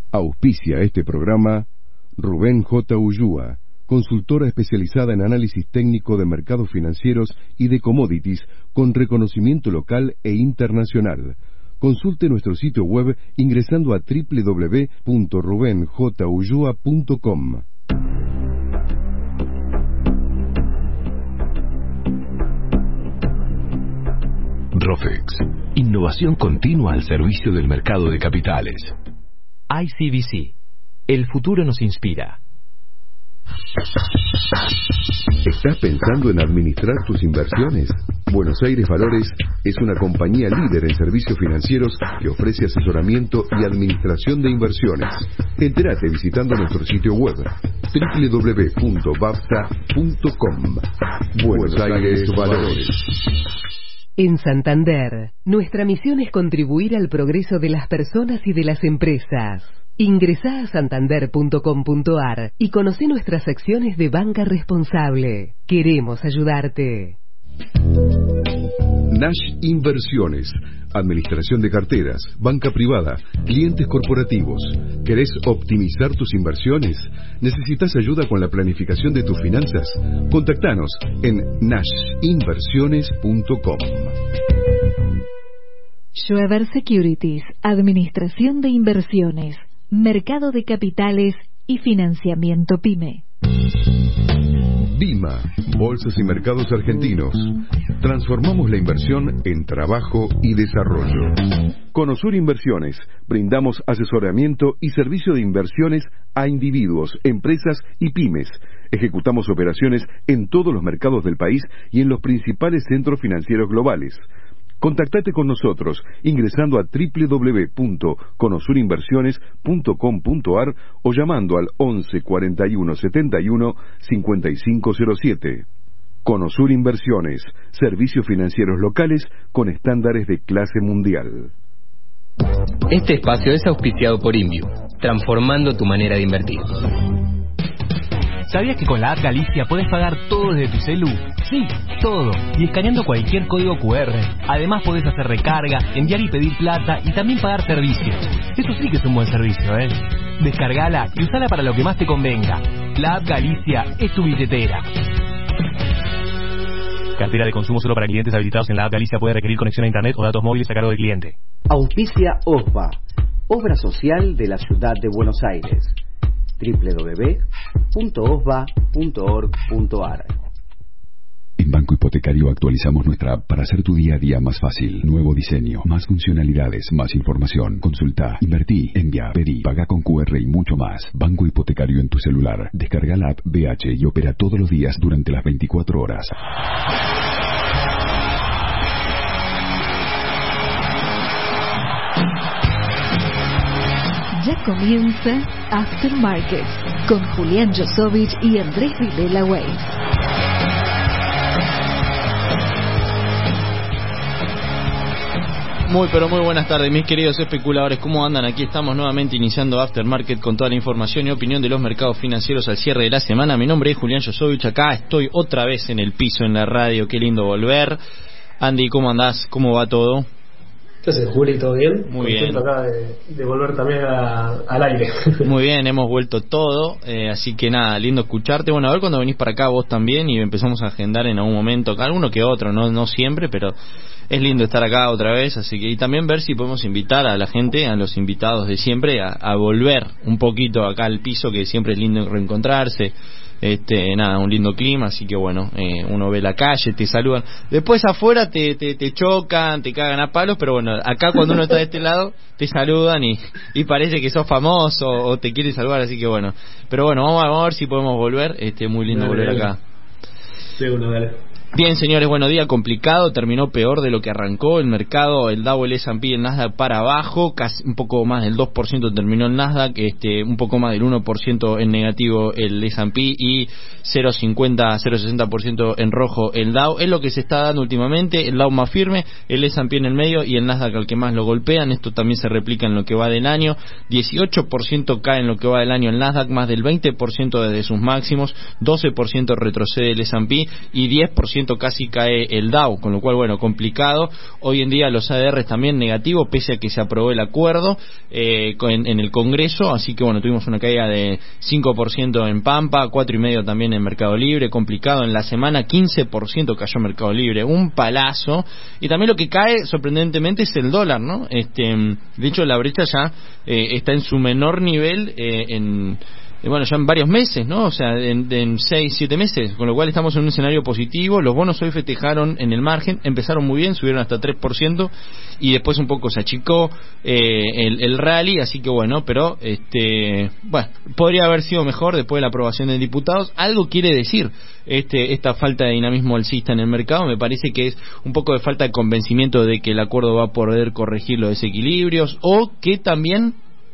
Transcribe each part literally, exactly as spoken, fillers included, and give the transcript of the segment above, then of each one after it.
Auspicia este programa Rubén J. Ulloa, consultora especializada en análisis técnico de mercados financieros y de commodities con reconocimiento local e internacional. Consulte nuestro sitio web ingresando a doble u doble u doble u punto rubén j ulloa punto com. Rofex, innovación continua al servicio del mercado de capitales. I C B C, el futuro nos inspira. ¿Estás pensando en administrar tus inversiones? Buenos Aires Valores es una compañía líder en servicios financieros que ofrece asesoramiento y administración de inversiones. Entérate visitando nuestro sitio web doble u doble u doble u punto bapta punto com. Buenos Aires Valores. En Santander, nuestra misión es contribuir al progreso de las personas y de las empresas. Ingresá a santander punto com punto ar y conocé nuestras secciones de banca responsable. Queremos ayudarte. Nash Inversiones, administración de carteras, banca privada, clientes corporativos. ¿Querés optimizar tus inversiones? ¿Necesitas ayuda con la planificación de tus finanzas? Contactanos en nash inversiones punto com. Schweber Securities, administración de inversiones, mercado de capitales y financiamiento PYME. Bima, Bolsas y Mercados Argentinos. Transformamos la inversión en trabajo y desarrollo. Conosur Inversiones. Brindamos asesoramiento y servicio de inversiones a individuos, empresas y pymes. Ejecutamos operaciones en todos los mercados del país y en los principales centros financieros globales. Contactate con nosotros ingresando a doble u doble u doble u punto conosur inversiones punto com punto ar o llamando al once cuarenta y uno setenta y uno cincuenta y cinco cero siete. Conosur Inversiones, servicios financieros locales con estándares de clase mundial. Este espacio es auspiciado por Inviu, transformando tu manera de invertir. ¿Sabías que con la app Galicia puedes pagar todo desde tu celu? Sí, todo. Y escaneando cualquier código cu erre. Además podés hacer recarga, enviar y pedir plata y también pagar servicios. Eso sí que es un buen servicio, ¿eh? Descargala y usala para lo que más te convenga. La app Galicia es tu billetera. Cartera de consumo solo para clientes habilitados en la app Galicia puede requerir conexión a internet o datos móviles a cargo del cliente. Auspicia O S B A, Obra Social de la Ciudad de Buenos Aires. doble u doble u doble u punto o s b a punto org punto a r. En Banco Hipotecario actualizamos nuestra app para hacer tu día a día más fácil. Nuevo diseño, más funcionalidades, más información. Consulta, invertí, envía, pedí, paga con cu erre y mucho más. Banco Hipotecario en tu celular. Descarga la app B H y opera todos los días durante las veinticuatro horas. Ya comienza Aftermarket con Julián Josovich y Andrés Vilela Weiss. Muy pero muy buenas tardes mis queridos especuladores, ¿cómo andan? Aquí estamos nuevamente iniciando Aftermarket con toda la información y opinión de los mercados financieros al cierre de la semana. Mi nombre es Julián Josovich, acá estoy otra vez en el piso en la radio, qué lindo volver. Andy, ¿cómo andás? ¿Cómo va todo? ¿Qué haces, Juli? ¿Todo bien? Muy Contento bien. acá de, de volver también a, al aire. Muy bien, hemos vuelto todo, eh, así que nada, lindo escucharte. Bueno, a ver cuando venís para acá vos también y empezamos a agendar en algún momento, alguno que otro, no no siempre, pero es lindo estar acá otra vez, así que y también ver si podemos invitar a la gente, a los invitados de siempre, a, a volver un poquito acá al piso, que siempre es lindo reencontrarse. Este, nada, un lindo clima, así que bueno, eh, uno ve la calle, te saludan, después afuera te, te, te chocan, te cagan a palos, pero bueno, acá cuando uno está de este lado te saludan y, y parece que sos famoso o te quieren saludar, así que bueno, pero bueno, vamos a, vamos a ver si podemos volver, este, muy lindo dale, volver dale. acá. Sí, bueno, dale. Bien, señores, bueno, día complicado, terminó peor de lo que arrancó el mercado, el Dow, el ese and pe, el Nasdaq para abajo, casi un poco más del dos por ciento terminó el Nasdaq, este, un poco más del uno por ciento en negativo el ese and pe y cero coma cincuenta, cero coma sesenta por ciento en rojo el Dow. Es lo que se está dando últimamente, el Dow más firme, el ese and pe en el medio y el Nasdaq al que más lo golpean. Esto también se replica en lo que va del año, dieciocho por ciento cae en lo que va del año el Nasdaq, más del veinte por ciento desde sus máximos, doce por ciento retrocede el ese and pe y diez por ciento ciento casi cae el Dow, con lo cual, bueno, complicado. Hoy en día los A D Rs también negativos, pese a que se aprobó el acuerdo eh, en, en el Congreso, así que, bueno, tuvimos una caída de cinco por ciento en Pampa, cuatro coma cinco por ciento también en Mercado Libre, complicado. En la semana quince por ciento cayó Mercado Libre, un palazo. Y también lo que cae, sorprendentemente, es el dólar, ¿no? Este, de hecho, la brecha ya eh, está en su menor nivel eh, en... bueno, ya en varios meses, ¿no? O sea, en, en seis, siete meses, con lo cual estamos en un escenario positivo. Los bonos hoy festejaron en el margen, empezaron muy bien, subieron hasta tres por ciento y después un poco se achicó eh, el, el rally, así que bueno, pero este, bueno, podría haber sido mejor después de la aprobación de diputados. Algo quiere decir este, esta falta de dinamismo alcista en el mercado. Me parece que es un poco de falta de convencimiento de que el acuerdo va a poder corregir los desequilibrios, o que también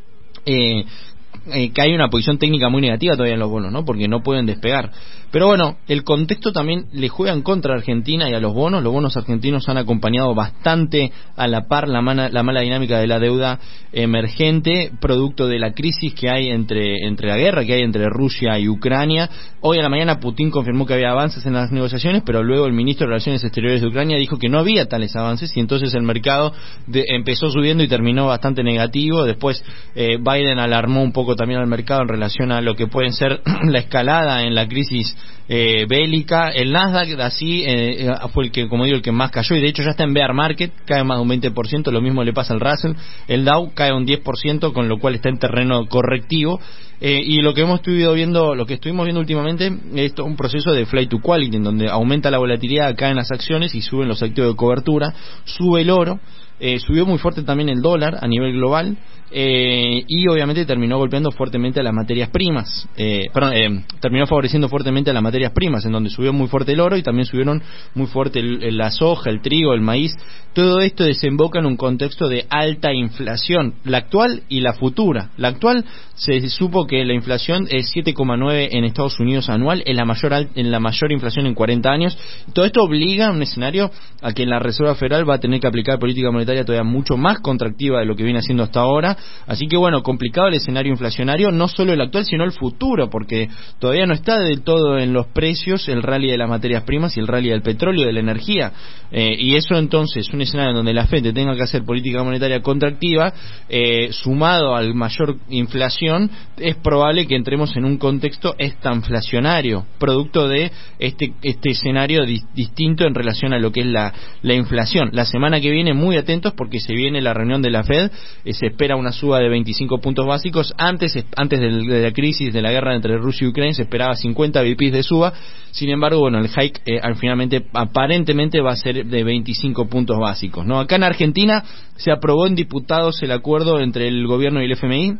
eh, Eh, que hay una posición técnica muy negativa todavía en los bonos, ¿no? Porque no pueden despegar. Pero bueno, el contexto también le juega en contra a Argentina y a los bonos. Los bonos argentinos han acompañado bastante a la par la, mana, la mala dinámica de la deuda emergente, producto de la crisis que hay entre, entre la guerra que hay entre Rusia y Ucrania. Hoy a la mañana Putin confirmó que había avances en las negociaciones, pero luego el ministro de Relaciones Exteriores de Ucrania dijo que no había tales avances, y entonces el mercado de, empezó subiendo y terminó bastante negativo. Después eh, Biden alarmó un poco también al mercado en relación a lo que puede ser la escalada en la crisis eh, bélica. El Nasdaq así eh, fue el que, como digo, el que más cayó, y de hecho ya está en bear market, cae más de un veinte por ciento. Lo mismo le pasa al Russell. El Dow cae un diez por ciento, con lo cual está en terreno correctivo. Eh, y lo que hemos estado viendo, lo que estuvimos viendo últimamente, es un proceso de flight to quality, en donde aumenta la volatilidad, caen las acciones y suben los activos de cobertura, sube el oro. Eh, subió muy fuerte también el dólar a nivel global, eh, y obviamente terminó golpeando fuertemente a las materias primas, eh, perdón, eh, terminó favoreciendo fuertemente a las materias primas, en donde subió muy fuerte el oro y también subieron muy fuerte el, el, la soja, el trigo, el maíz. Todo esto desemboca en un contexto de alta inflación, la actual y la futura. La actual, se supo que la inflación es siete coma nueve en Estados Unidos anual, en la mayor en la mayor inflación en cuarenta años. Todo esto obliga a un escenario a que la Reserva Federal va a tener que aplicar política monetaria todavía mucho más contractiva de lo que viene haciendo hasta ahora. Así que bueno, complicado el escenario inflacionario, no solo el actual sino el futuro, porque todavía no está del todo en los precios el rally de las materias primas y el rally del petróleo, de la energía, eh, y eso entonces, un escenario en donde la Fed tenga que hacer política monetaria contractiva, eh, sumado al mayor inflación, es probable que entremos en un contexto estanflacionario, producto de este este escenario di- distinto en relación a lo que es la, la inflación. La semana que viene, muy atentos, porque se viene la reunión de la Fed, eh, se espera una suba de veinticinco puntos básicos. Antes antes del, de la crisis de la guerra entre Rusia y Ucrania se esperaba cincuenta bps de suba. Sin embargo, bueno, el hike eh, finalmente aparentemente va a ser de veinticinco puntos básicos, ¿no? Acá en Argentina se aprobó en diputados el acuerdo entre el gobierno y el F M I.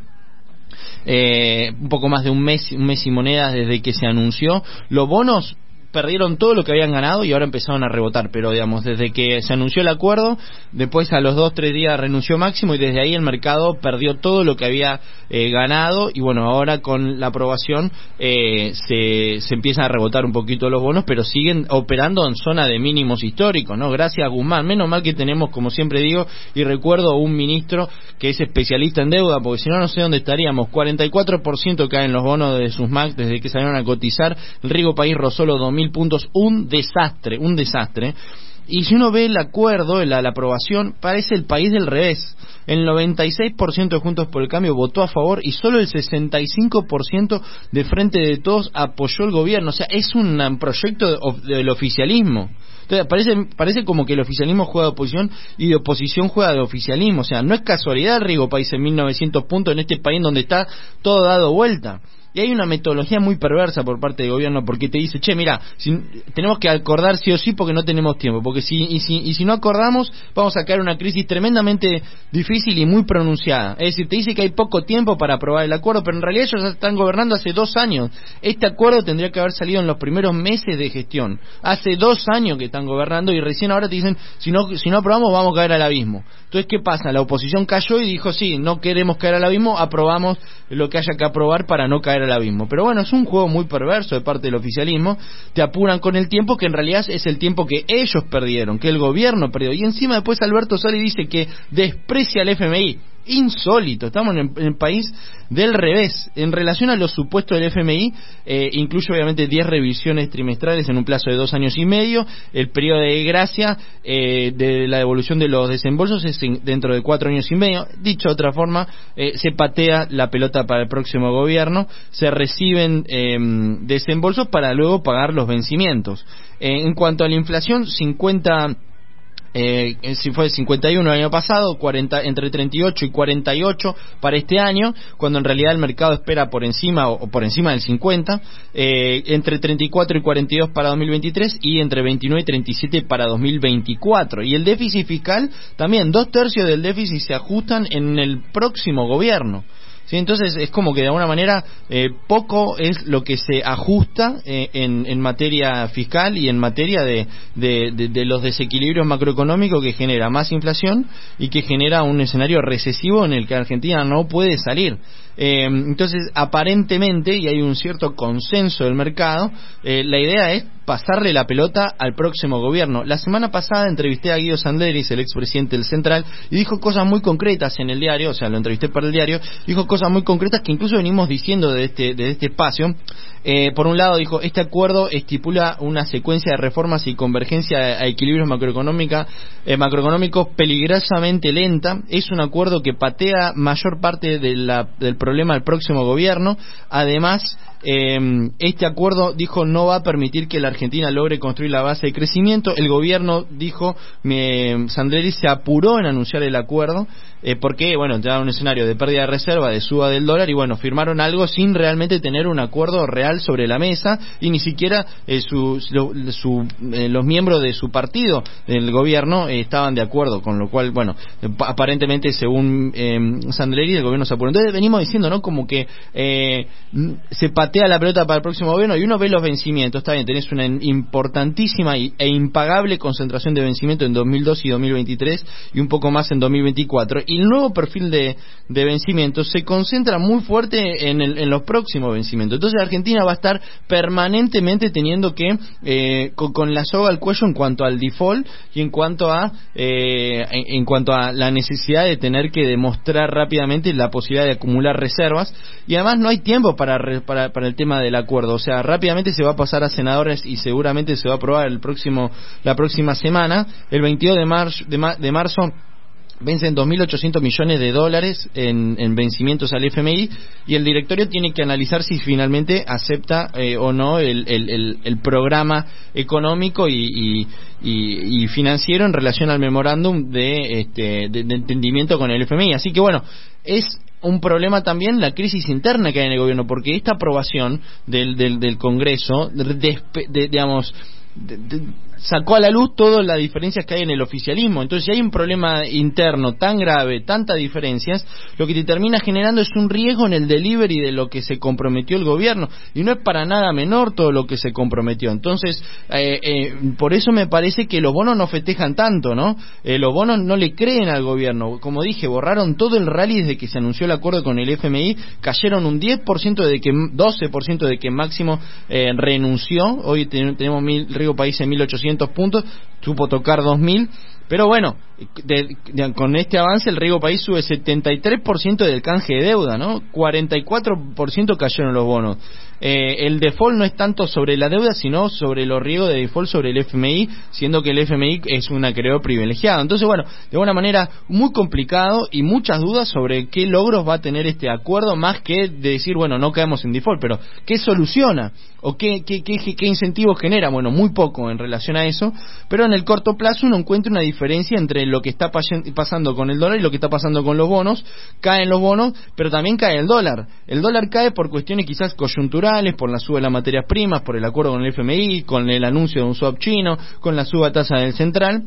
Eh, un poco más de un mes, un mes y monedas desde que se anunció. Los bonos perdieron todo lo que habían ganado y ahora empezaron a rebotar, pero digamos, desde que se anunció el acuerdo, después a los dos, tres días renunció Máximo, y desde ahí el mercado perdió todo lo que había eh, ganado, y bueno, ahora con la aprobación eh, se, se empiezan a rebotar un poquito los bonos, pero siguen operando en zona de mínimos históricos, ¿no? Gracias a Guzmán, menos mal que tenemos, como siempre digo, y recuerdo, un ministro que es especialista en deuda, porque si no, no sé dónde estaríamos. Cuarenta y cuatro por ciento caen los bonos de sus M A C desde que salieron a cotizar. El Riego País rozó los dos mil puntos, un desastre, un desastre. Y si uno ve el acuerdo, la, la aprobación, parece el país del revés. El noventa y seis por ciento de Juntos por el Cambio votó a favor y solo el sesenta y cinco por ciento de Frente de Todos apoyó el gobierno. O sea, es un proyecto de, del oficialismo. Entonces parece, parece como que el oficialismo juega de oposición y de oposición juega de oficialismo. O sea, no es casualidad el Riego País en mil novecientos puntos en este país donde está todo dado vuelta. Y hay una metodología muy perversa por parte del gobierno, porque te dice, che, mira, si, tenemos que acordar sí o sí porque no tenemos tiempo, porque si y, si y si no acordamos vamos a caer en una crisis tremendamente difícil y muy pronunciada. Es decir, te dice que hay poco tiempo para aprobar el acuerdo, pero en realidad ellos ya están gobernando hace dos años. Este acuerdo tendría que haber salido en los primeros meses de gestión. Hace dos años que están gobernando y recién ahora te dicen, si no, si no aprobamos vamos a caer al abismo. Entonces, ¿qué pasa? La oposición cayó y dijo, sí, no queremos caer al abismo, aprobamos lo que haya que aprobar para no caer al abismo. Pero bueno, es un juego muy perverso de parte del oficialismo. Te apuran con el tiempo, que en realidad es el tiempo que ellos perdieron, que el gobierno perdió. Y encima después Alberto sale y dice que desprecia al F M I. insólito. Estamos en, en el país del revés. En relación a los supuestos del F M I, eh, incluye obviamente diez revisiones trimestrales en un plazo de dos años y medio. El periodo de gracia eh, de la devolución de los desembolsos es dentro de cuatro años y medio. Dicho de otra forma, eh, se patea la pelota para el próximo gobierno, se reciben eh, desembolsos para luego pagar los vencimientos. Eh, en cuanto a la inflación, cincuenta Eh, si fue cincuenta y uno el año pasado, cuarenta, entre treinta y ocho y cuarenta y ocho para este año, cuando en realidad el mercado espera por encima o, o por encima del cincuenta, eh, entre treinta y cuatro y cuarenta y dos para dos mil veintitrés y entre veintinueve y treinta y siete para dos mil veinticuatro. Y el déficit fiscal también, dos tercios del déficit se ajustan en el próximo gobierno. ¿Sí? Entonces es como que de alguna manera eh, poco es lo que se ajusta eh, en, en materia fiscal y en materia de, de, de, de los desequilibrios macroeconómicos que genera más inflación y que genera un escenario recesivo en el que Argentina no puede salir. Eh, entonces aparentemente, y hay un cierto consenso del mercado, eh, la idea es pasarle la pelota al próximo gobierno. La semana pasada entrevisté a Guido Sandleris, el expresidente del Central, y dijo cosas muy concretas en el diario, o sea, lo entrevisté para el diario, dijo cosas muy concretas que incluso venimos diciendo de este, de este espacio. Eh, por un lado dijo, este acuerdo estipula una secuencia de reformas y convergencia a equilibrios macroeconómica, eh, macroeconómicos peligrosamente lenta. Es un acuerdo que patea mayor parte de la, del problema al próximo gobierno. Además, eh, este acuerdo, dijo, no va a permitir que la Argentina logre construir la base de crecimiento. El gobierno, dijo, me, Sandleris se apuró en anunciar el acuerdo, eh, porque, bueno, ya un escenario de pérdida de reserva, de suba del dólar, y bueno, firmaron algo sin realmente tener un acuerdo real sobre la mesa, y ni siquiera eh, su, su, su, eh, los miembros de su partido, del gobierno, eh, estaban de acuerdo, con lo cual, bueno, eh, aparentemente, según eh, Sandleris, el gobierno se apuró. Entonces venimos diciendo, ¿no?, como que eh, se patea la pelota para el próximo gobierno, y uno ve los vencimientos. Está bien, tenés una importantísima e impagable concentración de vencimiento en dos mil dos y dos mil veintitrés, y un poco más en dos mil veinticuatro, y el nuevo perfil de, de vencimientos se concentra muy fuerte en, el, en los próximos vencimientos. Entonces Argentina va a estar permanentemente teniendo que eh, con, con la soga al cuello en cuanto al default y en cuanto a eh, en, en cuanto a la necesidad de tener que demostrar rápidamente la posibilidad de acumular reservas, y además no hay tiempo para, para, para el tema del acuerdo. O sea, rápidamente se va a pasar a senadores y seguramente se va a aprobar el próximo la próxima semana. El veintidós de marzo, de, ma, de marzo vencen dos mil ochocientos millones de dólares en, en vencimientos al F M I, y el directorio tiene que analizar si finalmente acepta eh, o no el, el, el, el programa económico y, y, y, y financiero en relación al memorándum de, este, de, de entendimiento con el F M I. Así que bueno, es un problema también la crisis interna que hay en el gobierno, porque esta aprobación del, del, del Congreso, de, de, digamos, de, de, sacó a la luz todas las diferencias que hay en el oficialismo. Entonces, si hay un problema interno tan grave, tantas diferencias, lo que te termina generando es un riesgo en el delivery de lo que se comprometió el gobierno, y no es para nada menor todo lo que se comprometió. Entonces, eh, eh, por eso me parece que los bonos no festejan tanto, ¿no? Eh, los bonos no le creen al gobierno. Como dije, borraron todo el rally desde que se anunció el acuerdo con el F M I, cayeron un diez por ciento de que, doce por ciento de que Máximo eh, renunció. Hoy tenemos mil, Riego País en mil ochocientos puntos, supo tocar dos mil, pero bueno, de, de, con este avance el Riego País sube setenta y tres por ciento del canje de deuda, ¿no? cuarenta y cuatro por ciento cayeron los bonos. Eh, el default no es tanto sobre la deuda, sino sobre los riesgos de default sobre el F M I, siendo que el F M I es un acreedor privilegiado. Entonces, bueno, de alguna manera muy complicado y muchas dudas sobre qué logros va a tener este acuerdo, más que de decir, bueno, no caemos en default, pero ¿qué soluciona? ¿O qué, qué, qué, qué incentivos genera? Bueno, muy poco en relación a eso, pero en el corto plazo uno encuentra una diferencia entre lo que está pasando con el dólar y lo que está pasando con los bonos. Caen los bonos, pero también cae el dólar. El dólar cae por cuestiones quizás coyunturales, por la suba de las materias primas, por el acuerdo con el F M I, con el anuncio de un swap chino, con la suba tasa del central,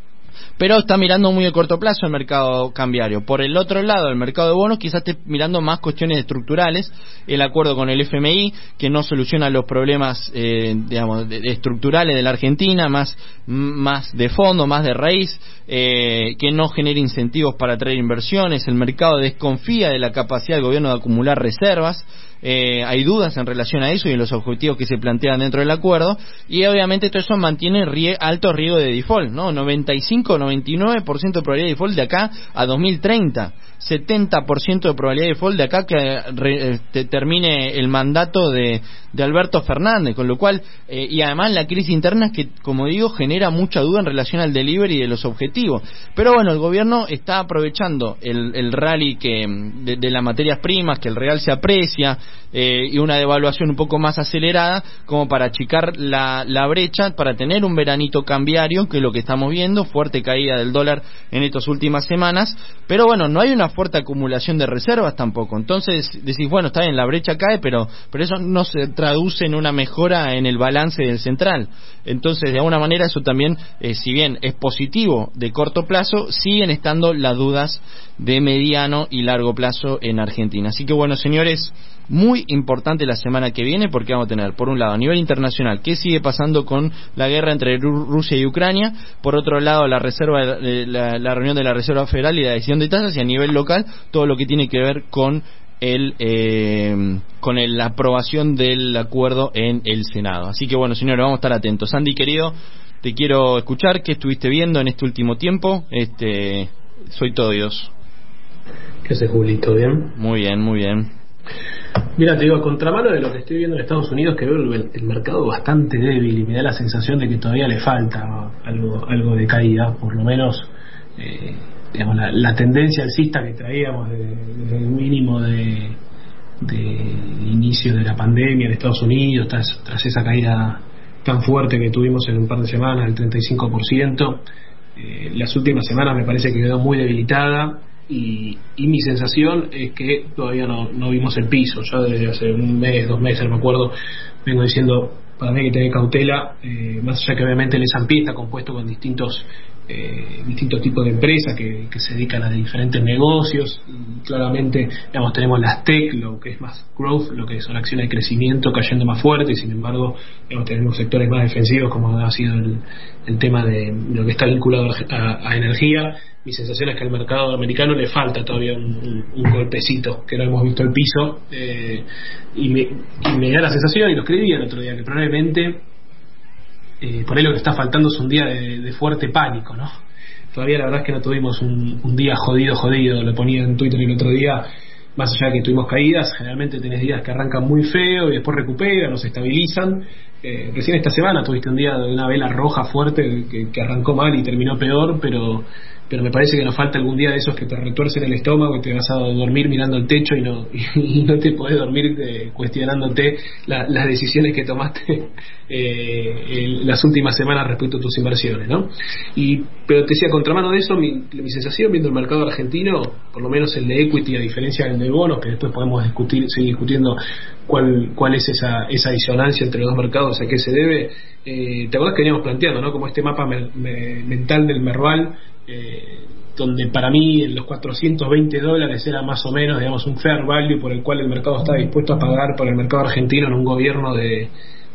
pero está mirando muy a corto plazo el mercado cambiario. Por el otro lado, el mercado de bonos quizás esté mirando más cuestiones estructurales, el acuerdo con el F M I, que no soluciona los problemas eh, digamos, de, de estructurales de la Argentina, más, más de fondo, más de raíz, eh, que no genera incentivos para atraer inversiones. El mercado desconfía de la capacidad del gobierno de acumular reservas. eh, hay dudas en relación a eso y en los objetivos que se plantean dentro del acuerdo, y obviamente todo eso mantiene rie alto riesgo de default, ¿no? noventa y cinco, noventa y nueve por ciento de probabilidad de default de acá a dos mil treinta, setenta por ciento de probabilidad de default de acá que re, te, termine el mandato de, de Alberto Fernández, con lo cual, eh, y además la crisis interna que, como digo, genera mucha duda en relación al delivery de los objetivos. Pero bueno, el gobierno está aprovechando el, el rally que de, de las materias primas, que el real se aprecia, eh, y una devaluación un poco más acelerada, como para achicar la, la brecha, para tener un veranito cambiario, que es lo que estamos viendo, fuerte caída del dólar en estas últimas semanas, pero bueno, no hay una fuerte acumulación de reservas tampoco. Entonces decís, bueno, está bien, la brecha cae, pero, pero eso no se traduce en una mejora en el balance del central. Entonces, de alguna manera, eso también, eh, si bien es positivo de corto plazo, siguen estando las dudas de mediano y largo plazo en Argentina. Así que bueno, señores, muy importante la semana que viene, porque vamos a tener, por un lado, a nivel internacional, qué sigue pasando con la guerra entre Rusia y Ucrania; por otro lado, la reserva, la, la reunión de la Reserva Federal y la decisión de tasas; y a nivel local, todo lo que tiene que ver con el eh, con el, la aprobación del acuerdo en el Senado. Así que bueno, señores, vamos a estar atentos. Andy, querido, te quiero escuchar. ¿Qué estuviste viendo en este último tiempo? Este, soy todo Dios. ¿Qué haces, Julito? ¿Bien? Muy bien, muy bien. Mira, te digo, a contramano de lo que estoy viendo en Estados Unidos, que veo el, el mercado bastante débil y me da la sensación de que todavía le falta algo, algo de caída, por lo menos eh, digamos, la, la tendencia alcista que traíamos desde, desde el mínimo de, de inicio de la pandemia en Estados Unidos, tras, tras esa caída tan fuerte que tuvimos en un par de semanas, el treinta y cinco por ciento. Eh, las últimas semanas me parece que quedó muy debilitada. Y, y mi sensación es que todavía no, no vimos el piso. Ya desde hace un mes, dos meses, me acuerdo, vengo diciendo, para mí hay que tener cautela, eh, más allá que obviamente el S and P está compuesto con distintos eh, distintos tipos de empresas que, que se dedican a diferentes negocios, y claramente, digamos, tenemos las tech, lo que es más growth, lo que son acciones de crecimiento cayendo más fuerte, y sin embargo, digamos, tenemos sectores más defensivos, como ha sido el, el tema de lo que está vinculado a, a energía. Mi sensación es que al mercado americano le falta todavía un, un, un golpecito, que no hemos visto el piso, eh, y, me, y me da la sensación, y lo escribí el otro día, que probablemente eh, por ahí lo que está faltando es un día de, de fuerte pánico, ¿no? Todavía la verdad es que no tuvimos un, un día jodido, jodido, lo ponía en Twitter el otro día, más allá de que tuvimos caídas, generalmente tenés días que arrancan muy feo y después recuperan o se estabilizan. Eh, recién esta semana tuviste un día de una vela roja fuerte que, que arrancó mal y terminó peor, pero pero me parece que nos falta algún día de esos que te retuercen el estómago y te vas a dormir mirando el techo y no y no te podés dormir eh, cuestionándote la, las decisiones que tomaste eh, en las últimas semanas respecto a tus inversiones, ¿no? Y pero te decía, contramano de eso, mi, mi sensación viendo el mercado argentino, por lo menos el de equity, a diferencia del de bonos, que después podemos discutir, seguir discutiendo cuál cuál es esa esa disonancia entre los dos mercados, a qué se debe. Eh, ¿te acordás que veníamos planteando, ¿no? Como este mapa me, me, mental del Merval, eh, donde para mí los cuatrocientos veinte dólares era más o menos, digamos, un fair value por el cual el mercado está dispuesto a pagar por el mercado argentino en un gobierno de,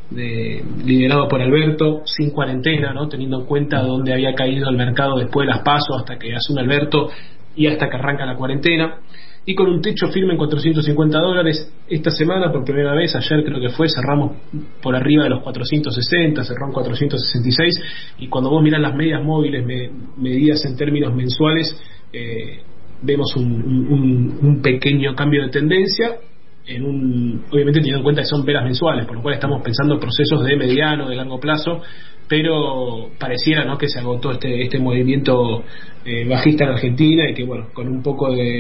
de liderado por Alberto, sin cuarentena, ¿no? Teniendo en cuenta dónde había caído el mercado después de las PASO hasta que asume Alberto y hasta que arranca la cuarentena, y con un techo firme en cuatrocientos cincuenta dólares. Esta semana, por primera vez, ayer creo que fue, cerramos por arriba de los cuatrocientos sesenta, cerró en cuatrocientos sesenta y seis, y cuando vos mirás las medias móviles me, medidas en términos mensuales, eh, vemos un, un, un pequeño cambio de tendencia, en un, obviamente teniendo en cuenta que son velas mensuales, por lo cual estamos pensando en procesos de mediano, de largo plazo, pero pareciera, ¿no?, que se agotó este este movimiento eh, bajista en Argentina, y que, bueno, con un poco de,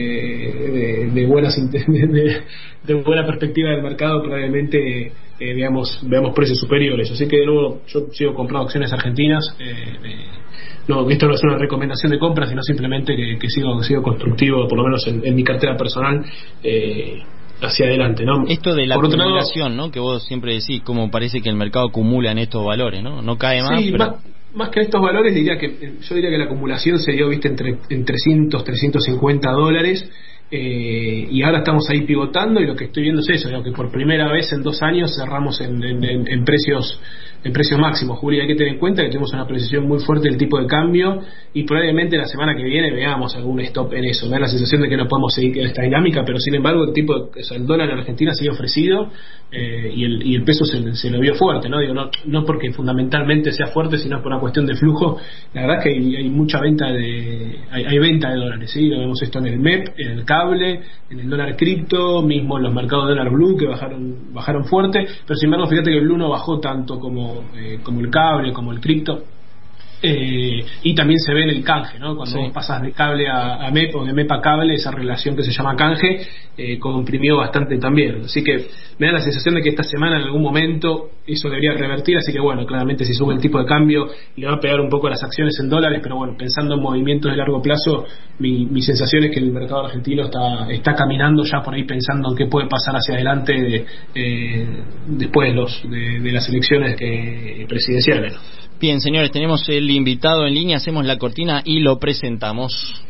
de, de buenas de, de buena perspectiva del mercado probablemente eh, veamos veamos precios superiores. Así que de nuevo yo sigo comprando acciones argentinas. eh, eh, no, esto no es una recomendación de compra, sino simplemente que, que sigo sigo constructivo, por lo menos en, en mi cartera personal, eh, hacia adelante, ¿no? Esto de la Por acumulación, lado, ¿no?, que vos siempre decís, como parece que el mercado acumula en estos valores, ¿no? No cae más, sí, pero... más, más que en estos valores, diría que yo diría que la acumulación se dio, viste, entre en trescientos, trescientos cincuenta dólares, eh, y ahora estamos ahí pivotando, y lo que estoy viendo es eso, digamos, que por primera vez en dos años cerramos en, en, en, en precios en precios máximos, Juli. Hay que tener en cuenta que tenemos una precisión muy fuerte del tipo de cambio y probablemente la semana que viene veamos algún stop en eso. Me da la sensación de que no podemos seguir con esta dinámica, pero sin embargo el tipo, o sea, el dólar en Argentina sigue ofrecido eh, y, el, y el peso se, se lo vio fuerte, ¿no? Digo, no, no porque fundamentalmente sea fuerte, sino por una cuestión de flujo. La verdad es que hay, hay mucha venta de hay, hay venta de dólares, ¿sí? Lo vemos esto en el M E P, en el cable, en el dólar cripto, mismo en los mercados de dólar blue que bajaron bajaron fuerte, pero sin embargo fíjate que el blue no bajó tanto como eh, como el cable, como el cripto. Eh, y también se ve en el canje, ¿no? Cuando sí. vos pasas de cable a, a M E P o de M E P a cable, esa relación que se llama canje eh, comprimió bastante también. Así que me da la sensación de que esta semana en algún momento eso debería revertir. Así que bueno, claramente si sube el tipo de cambio le va a pegar un poco a las acciones en dólares, pero bueno, pensando en movimientos de largo plazo, mi, mi sensación es que el mercado argentino está, está caminando ya por ahí pensando en qué puede pasar hacia adelante de, eh, después de, los, de, de las elecciones que, presidenciales. Bien, señores, tenemos el invitado en línea, hacemos la cortina y lo presentamos.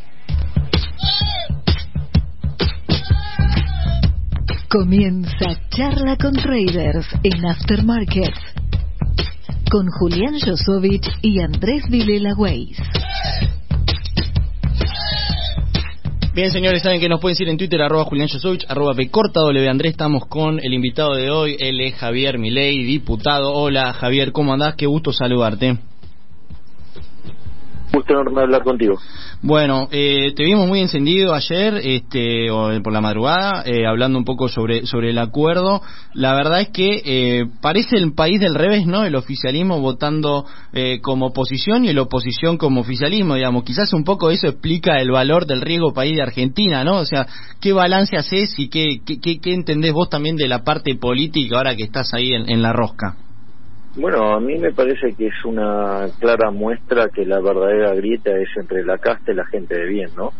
Comienza Charla con Traders en Aftermarkets con Julián Josovich y Andrés Vilela Weiss. Bien, señores, saben que nos pueden seguir en Twitter, arroba Julián Josovich, arroba Pcorta, W Andrés. Estamos con el invitado de hoy, él es Javier Milei, diputado. Hola, Javier, ¿cómo andás? Qué gusto saludarte. Gusto enorme hablar contigo. Bueno, eh, te vimos muy encendido ayer, este, o por la madrugada, eh, hablando un poco sobre sobre el acuerdo. La verdad es que eh, parece el país del revés, ¿no? El oficialismo votando eh, como oposición y la oposición como oficialismo, digamos. Quizás un poco eso explica el valor del riesgo país de Argentina, ¿no? O sea, ¿qué balance haces y qué, qué, qué entendés vos también de la parte política ahora que estás ahí en, en la rosca? Bueno, a mí me parece que es una clara muestra que la verdadera grieta es entre la casta y la gente de bien, ¿no?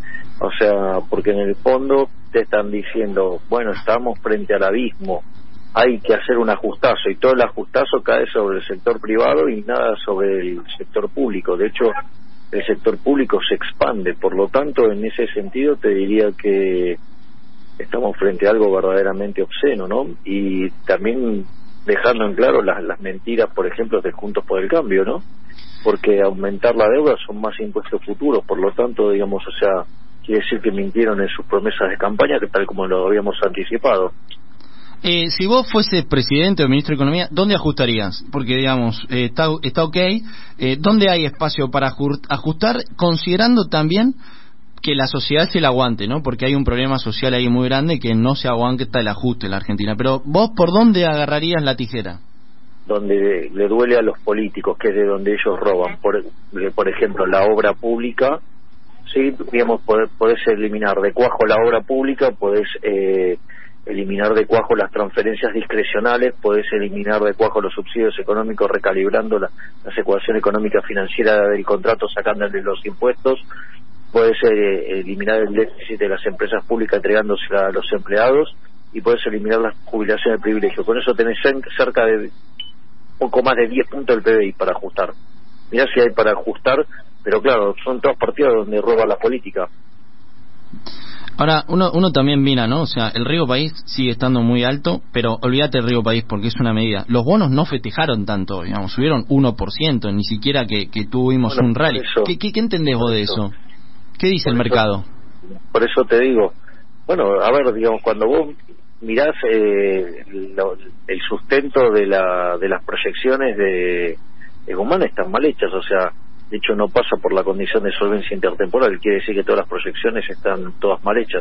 O sea, porque en el fondo te están diciendo, bueno, estamos frente al abismo, hay que hacer un ajustazo, y todo el ajustazo cae sobre el sector privado y nada sobre el sector público. De hecho, el sector público se expande, por lo tanto, en ese sentido te diría que estamos frente a algo verdaderamente obsceno, ¿no? Y también dejando en claro las, las mentiras, por ejemplo, de Juntos por el Cambio, ¿no? Porque aumentar la deuda son más impuestos futuros, por lo tanto, digamos, o sea, quiere decir que mintieron en sus promesas de campaña, que tal como lo habíamos anticipado. Eh, si vos fueses presidente o ministro de Economía, ¿dónde ajustarías? Porque, digamos, eh, está, está ok, eh, ¿dónde hay espacio para ajustar, considerando también que la sociedad se la aguante, ¿no? Porque hay un problema social ahí muy grande que no se aguanta el ajuste en la Argentina. Pero vos, ¿por dónde agarrarías la tijera? Donde le duele a los políticos, que es de donde ellos roban. Por, por ejemplo, la obra pública, sí, digamos, podés, podés eliminar de cuajo la obra pública, podés eh, eliminar de cuajo las transferencias discrecionales, podés eliminar de cuajo los subsidios económicos recalibrando la, la ecuación económica financiera del contrato, sacándole los impuestos. Puedes eh, eliminar el déficit de las empresas públicas entregándosela a los empleados, y puedes eliminar las jubilaciones de privilegio. Con eso tenés cerca de poco más de diez puntos del P B I para ajustar. Mirá si hay para ajustar, pero claro, son todas partidas donde roba la política. Ahora, uno uno también mira, ¿no? O sea, el riesgo país sigue estando muy alto, pero olvídate del riesgo país porque es una medida. Los bonos no festejaron tanto, digamos, subieron uno por ciento, ni siquiera que, que tuvimos bueno, un rally. Eso, ¿Qué, qué, ¿Qué entendés vos de eso? ¿Qué dice el mercado? Por eso te digo, bueno, a ver, digamos, cuando vos mirás eh, lo, el sustento de la de las proyecciones de, de Guzmán están mal hechas, o sea, de hecho no pasa por la condición de solvencia intertemporal, quiere decir que todas las proyecciones están todas mal hechas.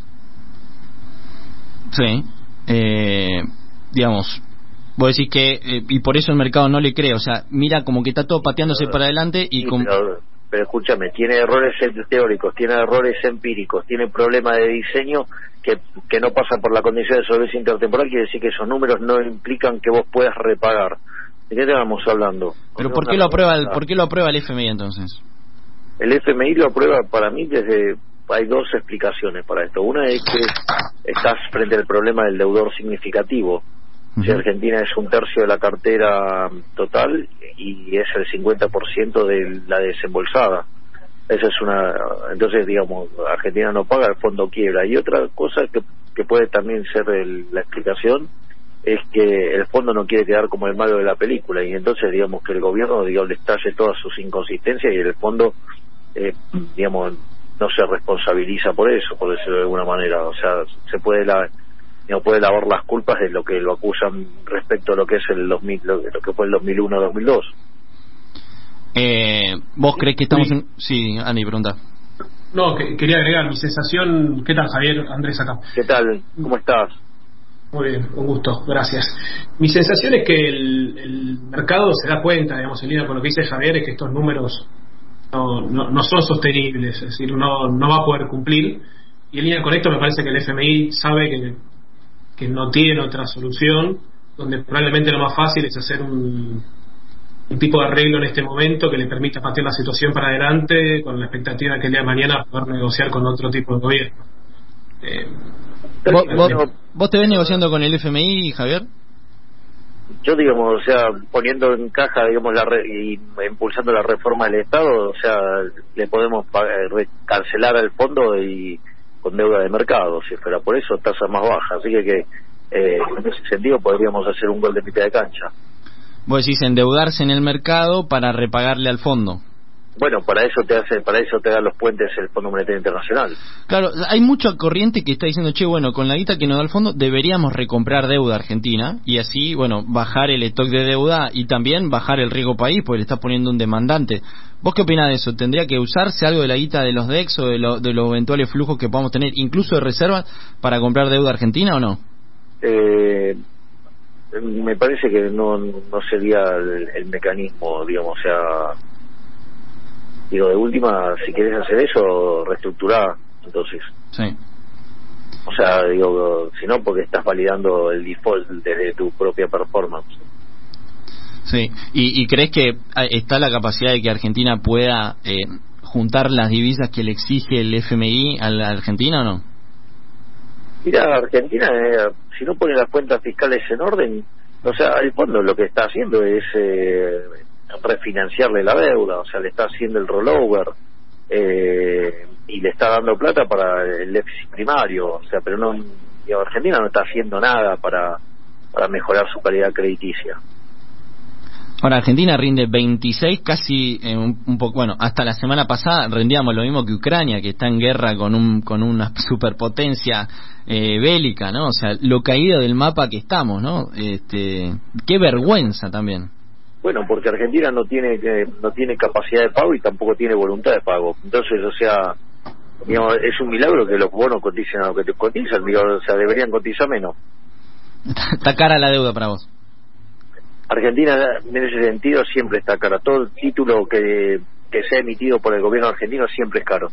Sí, eh, digamos, vos decís que, eh, y por eso el mercado no le cree, o sea, mira como que está todo pateándose para adelante y sí, como... Pero, pero escúchame, tiene errores teóricos, tiene errores empíricos, tiene problemas de diseño que, que no pasan por la condición de solvencia intertemporal, quiere decir que esos números no implican que vos puedas repagar. ¿De qué estamos hablando? ¿Pero por qué lo aprueba el, por qué lo aprueba el F M I entonces? El F M I lo aprueba para mí desde... Hay dos explicaciones para esto. Una es que estás frente al problema del deudor significativo. Uh-huh. Si Argentina es un tercio de la cartera total y es el cincuenta por ciento de la desembolsada. Esa es una... Entonces, digamos, Argentina no paga, el fondo quiebra. Y otra cosa que, que puede también ser el, la explicación es que el fondo no quiere quedar como el malo de la película, y entonces digamos que el gobierno, digamos, les talle todas sus inconsistencias, y el fondo eh, digamos no se responsabiliza por eso, por decirlo de alguna manera. O sea, se puede la no puede lavar las culpas de lo que lo acusan respecto a lo que es el dos mil, lo, lo que fue el dos mil uno dos mil dos. Eh, ¿Vos crees que estamos en...? Sí, Andy, pregunta. No, que, quería agregar mi sensación. ¿Qué tal, Javier? Andrés acá. ¿Qué tal? ¿Cómo estás? Muy bien, un gusto, gracias. Mi sensación es que el, el mercado se da cuenta, digamos, en línea con lo que dice Javier, es que estos números no, no, no son sostenibles, es decir, no, no va a poder cumplir. Y en línea con esto me parece que el F M I sabe que, que no tiene otra solución, donde probablemente lo más fácil es hacer un, un tipo de arreglo en este momento que le permita patear la situación para adelante, con la expectativa de que el día de mañana poder negociar con otro tipo de gobierno. Eh, ¿Vos, vos, ¿Vos te ves negociando con el F M I, Javier? Yo, digamos, o sea, poniendo en caja, digamos, la re, y impulsando la reforma del Estado, o sea, le podemos pagar, cancelar al fondo y con deuda de mercado, si fuera por eso, tasas más bajas. Así que, que eh, en ese sentido podríamos hacer un gol de mitad de cancha. Vos decís endeudarse en el mercado para repagarle al fondo. Bueno, para eso te hace, para eso te da los puentes el Fondo Monetario Internacional. Claro, hay mucha corriente que está diciendo, che, bueno, con la guita que nos da el fondo deberíamos recomprar deuda argentina y así, bueno, bajar el stock de deuda y también bajar el riesgo país, porque le estás poniendo un demandante. ¿Vos qué opinás de eso? ¿Tendría que usarse algo de la guita de los D E X o de, lo, de los eventuales flujos que podamos tener, incluso de reservas, para comprar deuda argentina o no? Eh, me parece que no, no sería el, el mecanismo, digamos, o sea... Digo, de última, si querés hacer eso, reestructurá, entonces. Sí. O sea, digo, si no, porque estás validando el default desde tu propia performance. Sí. ¿Y, y crees que está la capacidad de que Argentina pueda eh, juntar las divisas que le exige el F M I a la Argentina o no? Mira, Argentina, eh, si no pone las cuentas fiscales en orden, o sea, el fondo lo que está haciendo es... Eh, refinanciarle la deuda, o sea, le está haciendo el rollover eh, y le está dando plata para el déficit primario, o sea, pero no, digo, Argentina no está haciendo nada para para mejorar su calidad crediticia. Ahora, Argentina rinde veintiséis, casi eh, un, un poco, bueno, hasta la semana pasada rendíamos lo mismo que Ucrania, que está en guerra con un con una superpotencia eh, bélica, ¿no? O sea, lo caído del mapa que estamos, ¿no? Este, qué vergüenza también. Bueno, porque Argentina no tiene eh, no tiene capacidad de pago y tampoco tiene voluntad de pago. Entonces, o sea, digamos, es un milagro que los bonos coticen a lo que te cotizan, digo, o sea, deberían cotizar menos. Está cara la deuda para vos. Argentina, en ese sentido, siempre está cara. Todo el título que, que sea emitido por el gobierno argentino siempre es caro.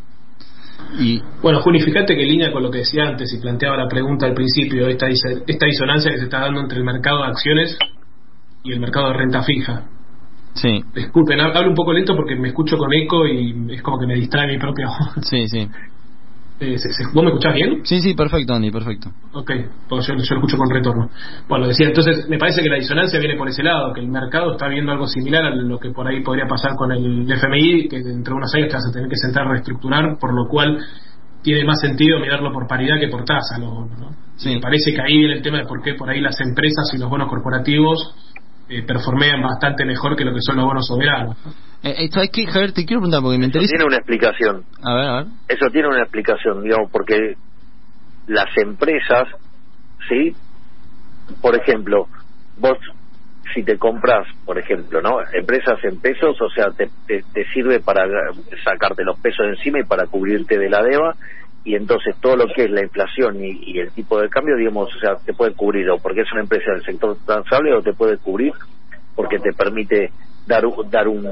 Y bueno, Juli, fíjate que en línea con lo que decía antes y planteaba la pregunta al principio, esta, esta disonancia que se está dando entre el mercado de acciones y el mercado de renta fija. Sí. Disculpen, hablo un poco lento porque me escucho con eco y es como que me distrae mi propia voz. Sí, sí. Eh, ¿se, se, ¿Vos me escuchás bien? Sí, sí, perfecto, Andy, perfecto. Ok, pues yo, yo lo escucho con retorno. Bueno, decía, entonces me parece que la disonancia viene por ese lado, que el mercado está viendo algo similar a lo que por ahí podría pasar con el F M I, que dentro de unos años te vas a tener que sentar a reestructurar, por lo cual tiene más sentido mirarlo por paridad que por tasa, ¿no? Sí. Me parece que ahí viene el tema de por qué por ahí las empresas y los bonos corporativos Eh, performean bastante mejor que lo que son los bonos soberanos. Eh, ¿Sabes qué, Javier? Te quiero preguntar porque me interesa. Eso tiene una explicación. A ver, a ver. Eso tiene una explicación, digamos, porque las empresas, ¿sí? Por ejemplo, vos, si te compras, por ejemplo, ¿no? Empresas en pesos, o sea, te, te, te sirve para sacarte los pesos de encima y para cubrirte de la deuda. Y entonces todo lo que es la inflación y, y el tipo de cambio, digamos, o sea, te puede cubrir o porque es una empresa del sector transable o te puede cubrir porque te permite dar dar un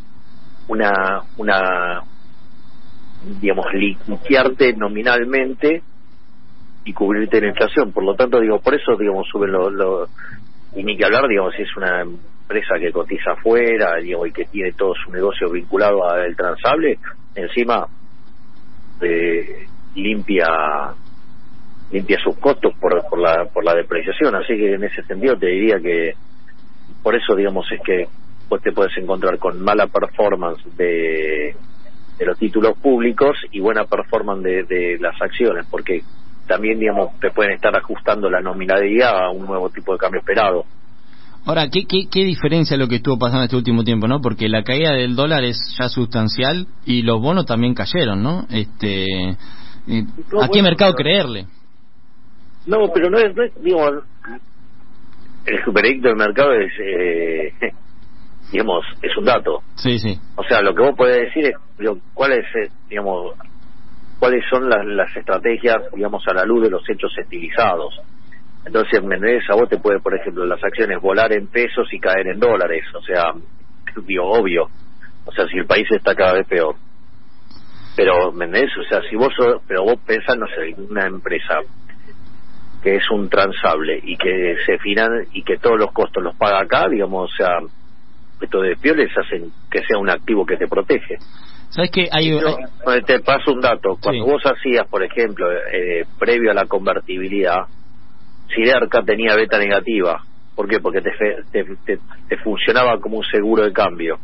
una una digamos liquidarte nominalmente y cubrirte la inflación. Por lo tanto, digo, por eso, digamos, suben los lo, y ni que hablar, digamos, si es una empresa que cotiza afuera, digo, y que tiene todo su negocio vinculado al transable, encima eh, limpia limpia sus costos por por la por la depreciación, así que en ese sentido te diría que por eso, digamos, es que vos te puedes encontrar con mala performance de de los títulos públicos y buena performance de, de las acciones, porque también, digamos, te pueden estar ajustando la nominalidad a un nuevo tipo de cambio esperado. Ahora, ¿qué, qué, qué diferencia es lo que estuvo pasando este último tiempo, ¿no? Porque la caída del dólar es ya sustancial y los bonos también cayeron, ¿no? Este, eh, no, ¿A qué bueno, mercado no, creerle? No, pero no es, no es digo, el superávit del mercado es, eh, digamos, es un dato. Sí, sí. O sea, lo que vos podés decir es, digo, cuáles, eh, digamos, cuáles son las, las estrategias, digamos, a la luz de los hechos estilizados. Entonces, Mendoza, a vos te puede, por ejemplo, las acciones volar en pesos y caer en dólares, o sea, digo, obvio, o sea, si el país está cada vez peor. Pero, Mendoza, o sea, si vos, pero vos pensás, no sé, en una empresa que es un transable y que se finan y que todos los costos los paga acá, digamos, o sea, estos despioles hacen que sea un activo que te protege. ¿Sabes qué? Hay, Yo, hay... Te paso un dato, cuando sí. vos hacías, por ejemplo, eh, previo a la convertibilidad, Siderca tenía beta negativa. ¿Por qué? Porque te, te, te, te funcionaba como un seguro de cambio.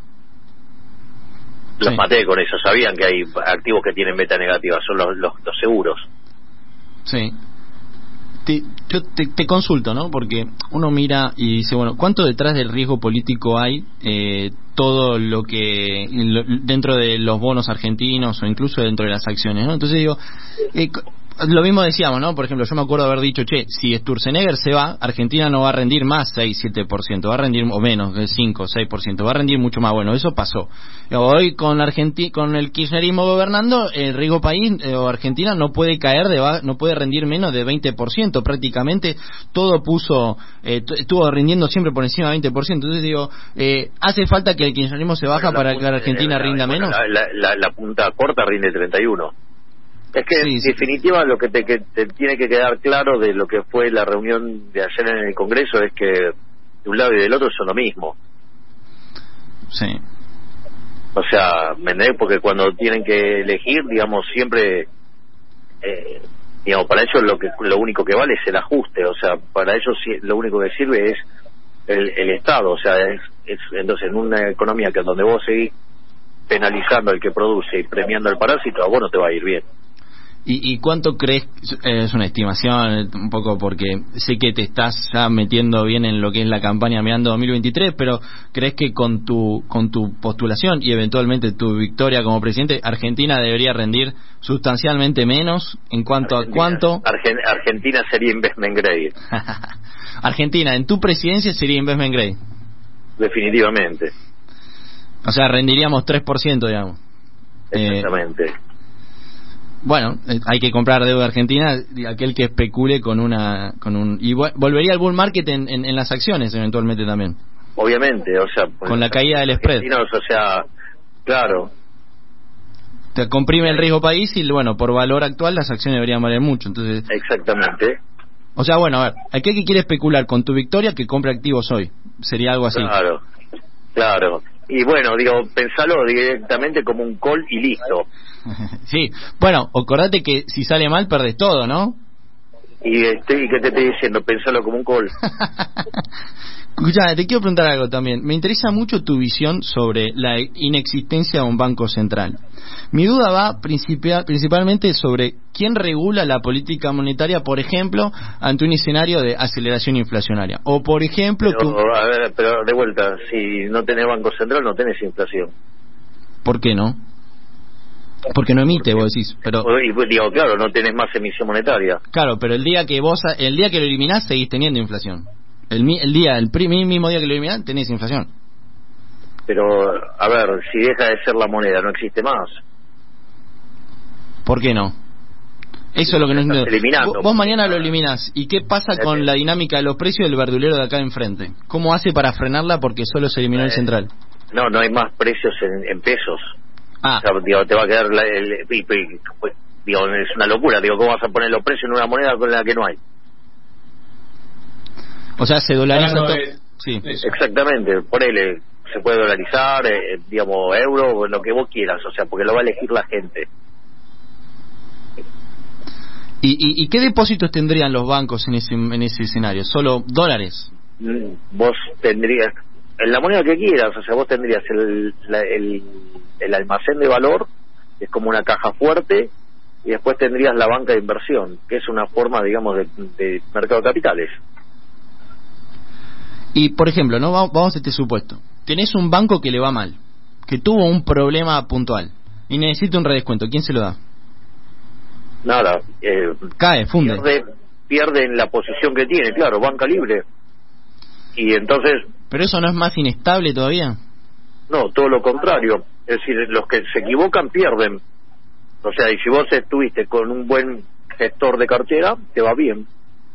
Los sí. maté con eso, sabían que hay activos que tienen beta negativa, son los, los, los seguros. Sí. Te, yo te, te consulto, ¿no? Porque uno mira y dice, bueno, ¿cuánto detrás del riesgo político hay eh, todo lo que lo, dentro de los bonos argentinos o incluso dentro de las acciones, ¿no? Entonces digo, eh, lo mismo decíamos, ¿no? Por ejemplo, yo me acuerdo haber dicho, che, si Sturzenegger se va, Argentina no va a rendir más seis, siete por ciento, va a rendir o menos, cinco, seis por ciento, va a rendir mucho más. Bueno, eso pasó. Hoy con Argenti- con el kirchnerismo gobernando, el riesgo país eh, o Argentina no puede caer, de va- no puede rendir menos de veinte por ciento. Prácticamente todo puso, eh, t- estuvo rindiendo siempre por encima de veinte por ciento. Entonces digo, eh, ¿hace falta que el kirchnerismo se baja bueno, para punta, que Argentina eh, rinda bueno, menos? La, la, la punta corta rinde treinta y uno. Es que, sí, en sí. definitiva, lo que te, que te tiene que quedar claro de lo que fue la reunión de ayer en el Congreso es que de un lado y del otro son lo mismo. Sí. O sea, ¿me entendés? Porque cuando tienen que elegir, digamos, siempre, eh, digamos, para ellos lo que lo único que vale es el ajuste. O sea, para ellos lo único que sirve es el, el Estado. O sea, es, es entonces en una economía que donde vos seguís penalizando al que produce y premiando al parásito, a vos no te va a ir bien. ¿Y, ¿Y cuánto crees? Es una estimación, un poco porque sé que te estás ya metiendo bien en lo que es la campaña Mirando dos mil veintitrés, pero ¿crees que con tu con tu postulación y eventualmente tu victoria como presidente, Argentina debería rendir sustancialmente menos en cuanto Argentina, a cuánto? Argen, Argentina sería investment grade. Argentina, en tu presidencia sería investment grade. Definitivamente. O sea, rendiríamos tres por ciento, digamos. Exactamente. Eh, Bueno, hay que comprar deuda argentina, aquel que especule con una con un y volvería al bull market en, en, en las acciones eventualmente también. Obviamente, o sea, con la caída del spread. O sea, claro. Te comprime el riesgo país y bueno, por valor actual las acciones deberían valer mucho, entonces. Exactamente. O sea, bueno, a ver, aquel que quiere especular con tu victoria que compre activos hoy, sería algo así. Claro. Claro. Y bueno, digo, pensalo directamente como un call y listo. Sí, bueno, acordate que si sale mal perdés todo, ¿no? Y, este, ¿y qué te estoy diciendo? Pensalo como un call. Escuchá, te quiero preguntar algo también. Me interesa mucho tu visión sobre la inexistencia de un banco central. Mi duda va principal, principalmente sobre quién regula la política monetaria, por ejemplo, ante un escenario de aceleración inflacionaria. O, por ejemplo... Pero, tú... a ver, pero de vuelta, si no tenés banco central no tenés inflación. ¿Por qué no? Porque no emite, Porque, vos decís, pero y, digo, claro, no tenés más emisión monetaria. Claro, pero el día que vos el día que lo eliminás seguís teniendo inflación. El, el día el mismo día que lo eliminás tenés inflación. Pero a ver, si deja de ser la moneda no existe más. ¿Por qué no? Eso es lo que no entiendo. Eliminando. Vos, vos mañana lo eliminás. ¿Y qué pasa con la dinámica de los precios del verdulero de acá enfrente? ¿Cómo hace para frenarla porque solo se eliminó eh, el central? No, no hay más precios en, en pesos. Ah. O sea, digo, te va a quedar la, el, el, el, digo, es una locura. Digo, ¿cómo vas a poner los precios en una moneda con la que no hay? O sea, se dolariza todo. Es, sí. Exactamente. Por él se puede dolarizar, eh, digamos, euro, lo que vos quieras. O sea, porque lo va a elegir la gente. ¿Y, y, y qué depósitos tendrían los bancos en ese en ese escenario? ¿Solo dólares? Vos tendrías, en la moneda que quieras, o sea, vos tendrías el, la, el, el almacén de valor, que es como una caja fuerte, y después tendrías la banca de inversión, que es una forma, digamos, de, de mercado de capitales. Y, por ejemplo, no vamos a este supuesto. Tenés un banco que le va mal, que tuvo un problema puntual, y necesita un redescuento. ¿Quién se lo da? Nada. Eh, Cae, funde. Pierde, pierde en la posición que tiene, claro, banca libre. Y entonces... ¿Pero eso no es más inestable todavía? No, todo lo contrario. Es decir, los que se equivocan pierden. O sea, y si vos estuviste con un buen gestor de cartera, te va bien.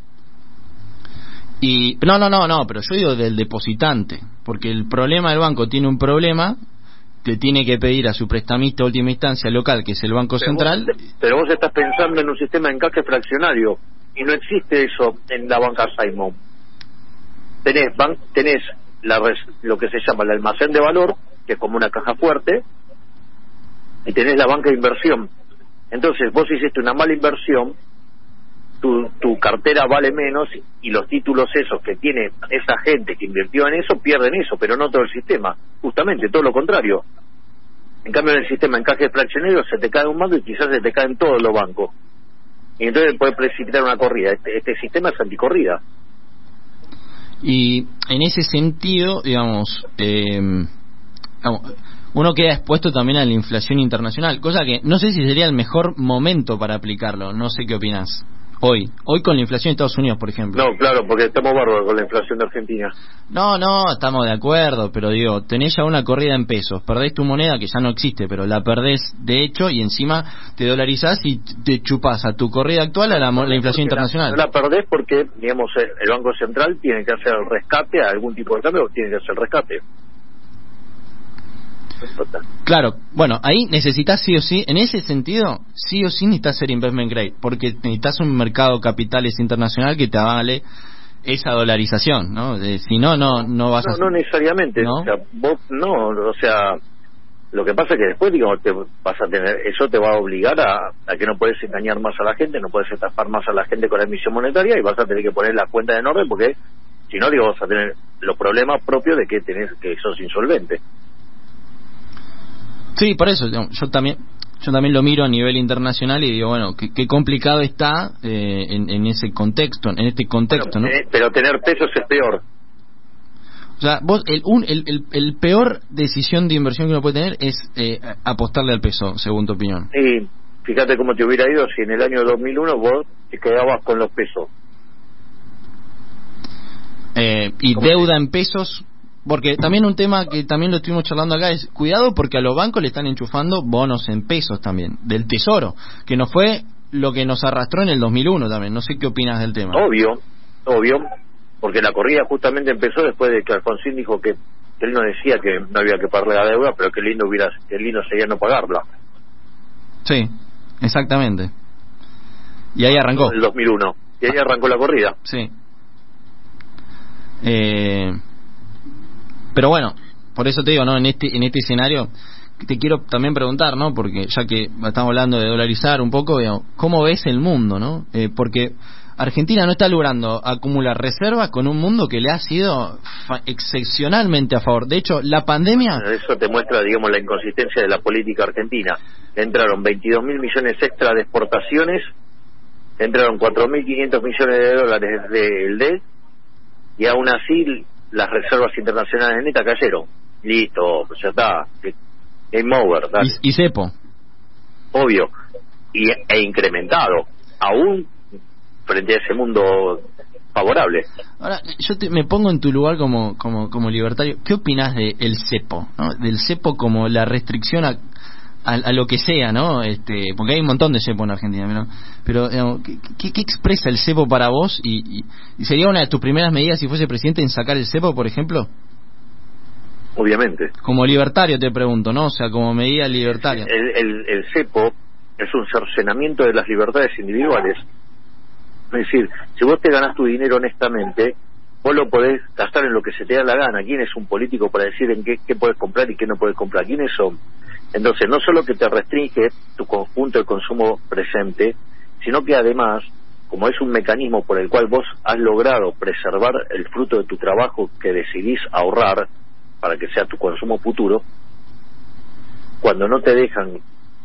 Y no, no, no, no, pero yo digo del depositante, porque el problema del banco tiene un problema, te tiene que pedir a su prestamista última instancia local, que es el Banco pero Central. Vos, pero vos estás pensando en un sistema de encaje fraccionario, y no existe eso en la banca Simon. Tenés, ban, tenés la res, lo que se llama el almacén de valor, que es como una caja fuerte, y tenés la banca de inversión. Entonces vos hiciste una mala inversión, tu, tu cartera vale menos, y los títulos esos que tiene esa gente que invirtió en eso pierden eso, pero no todo el sistema, justamente todo lo contrario. En cambio, en el sistema de encaje fraccionario se te cae un banco y quizás se te caen todos los bancos, y entonces puede precipitar una corrida. Este, este sistema es anticorrida. Y en ese sentido, digamos, eh, uno queda expuesto también a la inflación internacional, cosa que no sé si sería el mejor momento para aplicarlo. No sé qué opinas. Hoy, hoy con la inflación de Estados Unidos, por ejemplo. No, claro, porque estamos bárbaros con la inflación de Argentina. No, no, estamos de acuerdo, pero digo, tenés ya una corrida en pesos, perdés tu moneda, que ya no existe, pero la perdés de hecho, y encima te dolarizás y te chupás a tu corrida actual a la, la inflación internacional. No la perdés porque, digamos, el Banco Central tiene que hacer el rescate a algún tipo de cambio, o tiene que hacer el rescate. Claro, bueno, ahí necesitas sí o sí, en ese sentido, sí o sí necesitas ser investment grade, porque necesitas un mercado de capitales internacional que te avale esa dolarización, ¿no? Eh, si no, no no vas no, a... No necesariamente, ¿no? O sea, vos no, o sea, lo que pasa es que después, digamos, te vas a tener, eso te va a obligar a, a que no puedes engañar más a la gente, no puedes estafar más a la gente con la emisión monetaria, y vas a tener que poner la cuenta en orden, porque si no, digo, vas a tener los problemas propios de que tenés, que sos insolvente. Sí, por eso yo también yo también lo miro a nivel internacional y digo, bueno, qué, qué complicado está eh, en, en ese contexto, en este contexto, bueno, ¿no? Eh, pero tener pesos es peor. O sea, vos el, un, el, el, el peor decisión de inversión que uno puede tener es eh, apostarle al peso, según tu opinión. Sí, fíjate cómo te hubiera ido si en el año dos mil uno vos te quedabas con los pesos. Eh, y deuda en pesos. Porque también un tema que también lo estuvimos charlando acá es, cuidado porque a los bancos le están enchufando bonos en pesos también, del tesoro, que no fue lo que nos arrastró en el dos mil uno también. No sé qué opinas del tema. Obvio, obvio, porque la corrida justamente empezó después de que Alfonsín dijo que, que él no decía que no había que pagarle la deuda, pero que lindo hubiera, que lindo sería no pagarla. Sí, exactamente. Y ahí arrancó. El dos mil uno, y ahí arrancó la corrida. Sí. Eh... Pero bueno, por eso te digo, ¿no? En este en este escenario te quiero también preguntar, ¿no? Porque ya que estamos hablando de dolarizar un poco, digamos, ¿cómo ves el mundo, no? Eh, porque Argentina no está logrando acumular reservas con un mundo que le ha sido fa- excepcionalmente a favor. De hecho, la pandemia... Eso te muestra, digamos, la inconsistencia de la política argentina. Entraron veintidós mil millones extra de exportaciones, entraron cuatro mil quinientos millones de dólares del D E, y aún así las reservas internacionales netas cayeron. Listo, pues ya está. Game over. Dale. Y, y cepo. Obvio. Y, e incrementado. Aún frente a ese mundo favorable. Ahora, yo te, me pongo en tu lugar como como como libertario. ¿Qué opinás de el cepo, ¿no? Del cepo como la restricción a, a, a lo que sea, ¿no? Este, porque hay un montón de cepo en Argentina, ¿no? Pero digamos, ¿qué, ¿qué expresa el cepo para vos? Y, y, y sería una de tus primeras medidas si fuese presidente en sacar el cepo, por ejemplo. Obviamente. Como libertario te pregunto, ¿no? O sea, como medida libertaria. El, el, el cepo es un cercenamiento de las libertades individuales. Es decir, si vos te ganás tu dinero honestamente, vos lo podés gastar en lo que se te da la gana. ¿Quién es un político para decir en qué, qué podés comprar y qué no podés comprar? ¿Quiénes son? Entonces, no solo que te restringe tu conjunto de consumo presente, sino que además, como es un mecanismo por el cual vos has logrado preservar el fruto de tu trabajo que decidís ahorrar para que sea tu consumo futuro, cuando no te dejan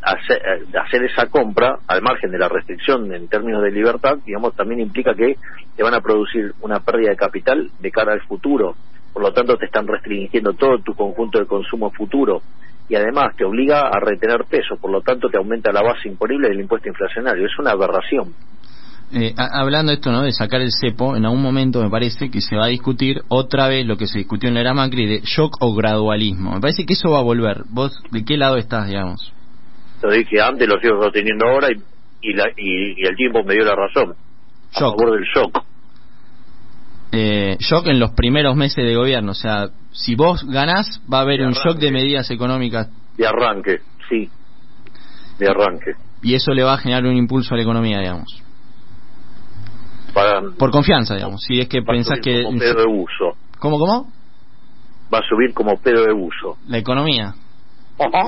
hacer, hacer esa compra al margen de la restricción en términos de libertad, digamos, también implica que te van a producir una pérdida de capital de cara al futuro. Por lo tanto, te están restringiendo todo tu conjunto de consumo futuro y además te obliga a retener peso, por lo tanto te aumenta la base imponible del impuesto inflacionario. Es una aberración. Eh, a, hablando de esto, ¿no?, de sacar el cepo, en algún momento me parece que se va a discutir otra vez lo que se discutió en la era Macri de shock o gradualismo. Me parece que eso va a volver. ¿Vos de qué lado estás, digamos? Lo dije antes, lo sigo sosteniendo ahora y, y, la, y, y el tiempo me dio la razón. Shock. A favor del shock. Eh, shock en los primeros meses de gobierno, o sea, si vos ganás va a haber de un arranque. shock de medidas económicas. De arranque, sí. De arranque. Y eso le va a generar un impulso a la economía, digamos. Para, Por confianza, digamos. Si es que pensás que... como pedo de uso. ¿Cómo, cómo? Va a subir como pedo de uso. La economía. Ajá.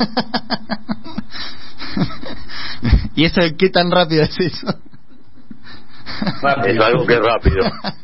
¿Y eso qué tan rápido es eso? Rápido. Es algo que es rápido.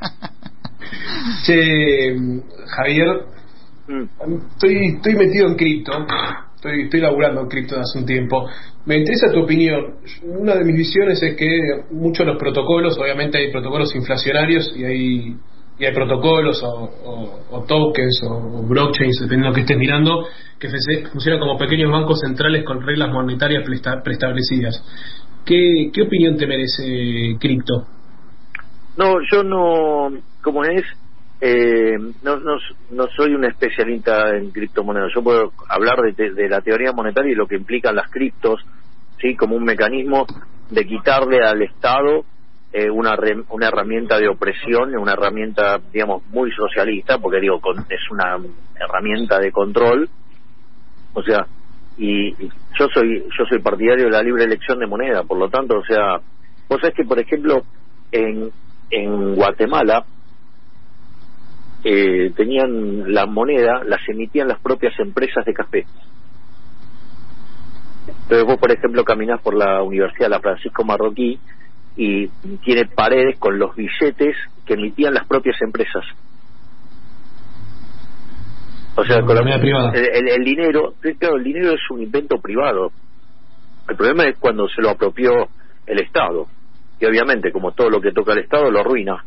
Che, Javier, estoy estoy metido en cripto, estoy estoy laburando en cripto hace un tiempo. Me interesa tu opinión. Una de mis visiones es que muchos de los protocolos, obviamente hay protocolos inflacionarios y hay y hay protocolos o, o, o tokens o, o blockchains, dependiendo de lo que estés mirando, que se, funcionan como pequeños bancos centrales con reglas monetarias presta, preestablecidas. ¿Qué, ¿Qué opinión te merece cripto? No, yo no, como es, eh, no, no, no soy un especialista en criptomonedas. Yo puedo hablar de, de la teoría monetaria y lo que implican las criptos, sí, como un mecanismo de quitarle al Estado eh, una re, una herramienta de opresión, una herramienta, digamos, muy socialista, porque digo, con, es una herramienta de control, o sea, y, y yo soy yo soy partidario de la libre elección de moneda, por lo tanto, o sea, vos sabés que, por ejemplo, en en Guatemala eh, tenían la moneda, las emitían las propias empresas de café. Entonces vos, por ejemplo, caminás por la Universidad La Francisco Marroquí y tiene paredes con los billetes que emitían las propias empresas. O sea, con la, el, el, el dinero, claro, el dinero es un invento privado. El problema es cuando se lo apropió el Estado. Y obviamente, como todo lo que toca el Estado, lo arruina.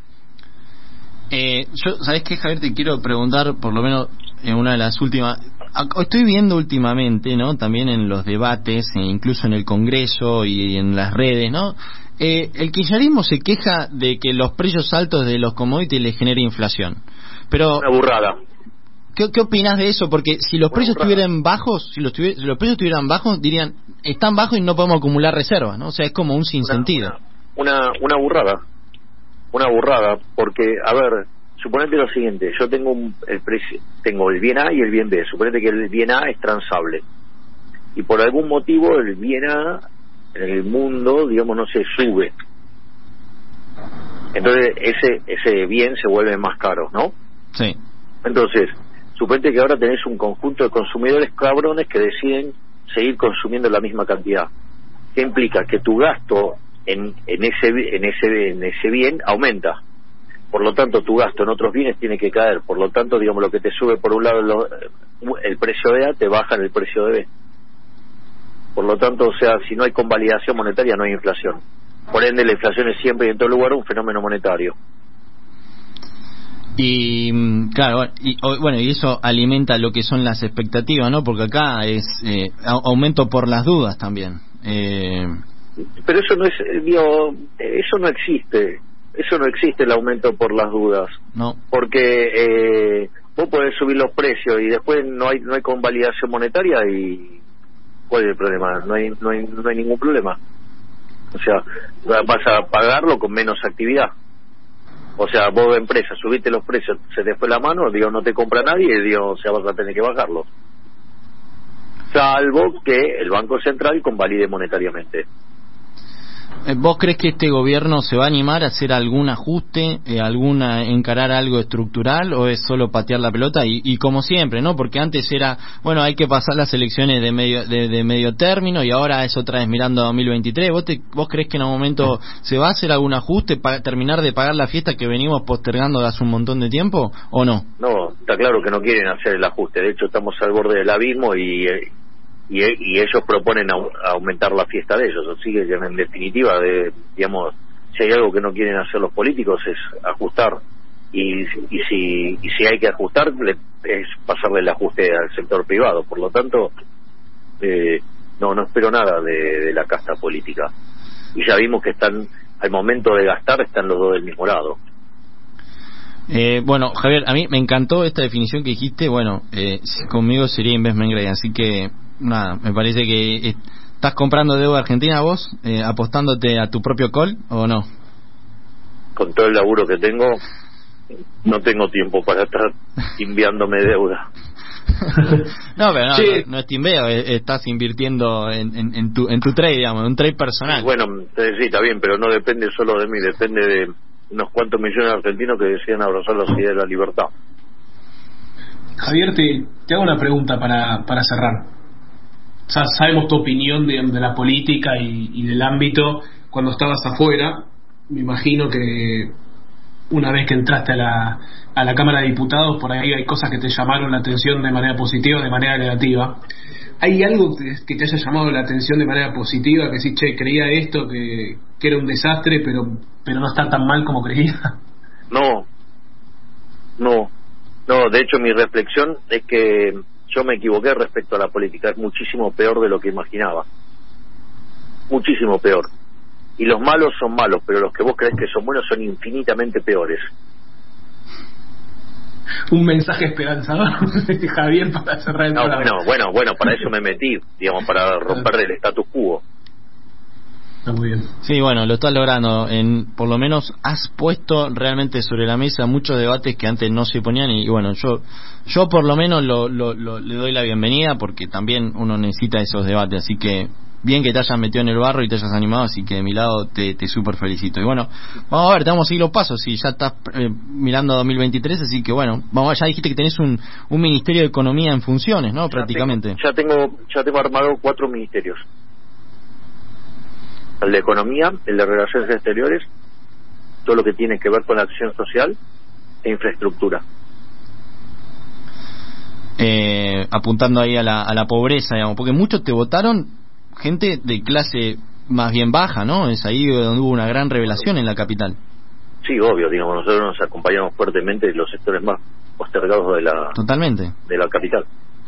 Eh, yo, ¿sabés qué, Javier? Te quiero preguntar, por lo menos en una de las últimas... Estoy viendo últimamente, ¿no?, también en los debates, e incluso en el Congreso y en las redes, ¿no?, eh, el kirchnerismo se queja de que los precios altos de los commodities le genera inflación. Pero... Una burrada. ¿Qué, ¿Qué opinas de eso? Porque si los precios estuvieran bajos, si los, si los precios estuvieran bajos, dirían, están bajos y no podemos acumular reservas, ¿no? O sea, es como un sinsentido. Una, una, una burrada. Una burrada, porque, a ver, suponete lo siguiente, yo tengo un, el precio, tengo el bien A y el bien B. Suponete que el bien A es transable. Y por algún motivo el bien A en el mundo, digamos, no se sube. Entonces ese ese bien se vuelve más caro, ¿no? Sí. Entonces, suponete que ahora tenés un conjunto de consumidores cabrones que deciden seguir consumiendo la misma cantidad. ¿Qué implica? Que tu gasto en, en ese en ese en ese bien aumenta. Por lo tanto, tu gasto en otros bienes tiene que caer. Por lo tanto, digamos, lo que te sube por un lado lo, el precio de A, te baja en el precio de B. Por lo tanto, o sea, si no hay convalidación monetaria, no hay inflación. Por ende, la inflación es siempre y en todo lugar un fenómeno monetario. Y claro, y, bueno, y eso alimenta lo que son las expectativas, ¿no? Porque acá es eh, aumento por las dudas también. Eh... Pero eso no es, digo, eso no existe. Eso no existe, el aumento por las dudas. No. Porque eh, vos podés subir los precios y después no hay no hay convalidación monetaria y ¿cuál es el problema? No hay no hay no hay ningún problema. O sea, vas a pagarlo con menos actividad. O sea, vos de empresa subiste los precios, se te fue la mano, digo, no te compra nadie, digo, o sea, vas a tener que bajarlos. Salvo que el Banco Central convalide monetariamente. ¿Vos crees que este gobierno se va a animar a hacer algún ajuste, eh, alguna encarar algo estructural, o es solo patear la pelota y, y como siempre, ¿no? Porque antes era, bueno, hay que pasar las elecciones de medio de, de medio término y ahora es otra vez mirando a dos mil veintitrés. ¿Vos, te, ¿Vos crees que en algún momento se va a hacer algún ajuste para terminar de pagar la fiesta que venimos postergando hace un montón de tiempo, o no? No, está claro que no quieren hacer el ajuste. De hecho, estamos al borde del abismo y, y, y ellos proponen au, aumentar la fiesta de ellos, así que en definitiva, de, digamos, si hay algo que no quieren hacer los políticos es ajustar, y, y si y si hay que ajustar le, es pasarle el ajuste al sector privado. Por lo tanto, eh, no no espero nada de, de la casta política, y ya vimos que están, al momento de gastar, están los dos del mismo lado. Eh, bueno, Javier, a mí me encantó esta definición que dijiste. Bueno, eh, conmigo sería investment grade, así que nada, me parece que estás comprando deuda argentina vos, eh, apostándote a tu propio call, ¿o no? Con todo el laburo que tengo, no tengo tiempo para estar timbeándome deuda. No, pero no, sí. no, no es timbeo, estás invirtiendo en, en, en tu en tu trade, digamos, en un trade personal. Bueno, sí, está bien, pero no depende solo de mí, depende de unos cuantos millones de argentinos que decían abrazar la idea de la libertad. Javier, te, te hago una pregunta para, para cerrar. O sea, sabemos tu opinión de, de la política y, y del ámbito cuando estabas afuera. Me imagino que una vez que entraste a la, a la Cámara de Diputados, por ahí hay cosas que te llamaron la atención de manera positiva o de manera negativa. ¿Hay algo que te haya llamado la atención de manera positiva, que sí, che, creía esto, que, que era un desastre, pero pero no está tan mal como creía? No, no, no, de hecho mi reflexión es que yo me equivoqué respecto a la política, es muchísimo peor de lo que imaginaba, muchísimo peor. Y los malos son malos, pero los que vos crees que son buenos son infinitamente peores. Un mensaje esperanzador, Javier, para cerrar el no, programa. bueno, bueno, bueno, para eso me metí, digamos, para romper el status quo. Está muy bien. Sí, bueno, lo estás logrando. En, por lo menos has puesto realmente sobre la mesa muchos debates que antes no se ponían, y, y bueno, yo yo por lo menos lo, lo, lo, le doy la bienvenida, porque también uno necesita esos debates, así que bien que te hayas metido en el barro y te hayas animado, así que de mi lado te, te súper felicito. Y bueno, vamos a ver, te vamos a seguir los pasos, si ya estás eh, mirando a dos mil veintitrés, así que bueno, vamos, ya dijiste que tenés un, un Ministerio de Economía en funciones, ¿no? Ya prácticamente. Tengo, ya tengo ya tengo armado cuatro ministerios. El de Economía, el de Relaciones Exteriores, todo lo que tiene que ver con la acción social e infraestructura. Eh, apuntando ahí a la, a la pobreza, digamos, porque muchos te votaron gente de clase más bien baja, ¿no? Es ahí donde hubo una gran revelación en la capital. Sí, obvio, digamos, nosotros nos acompañamos fuertemente en los sectores más postergados de la totalmente de la capital.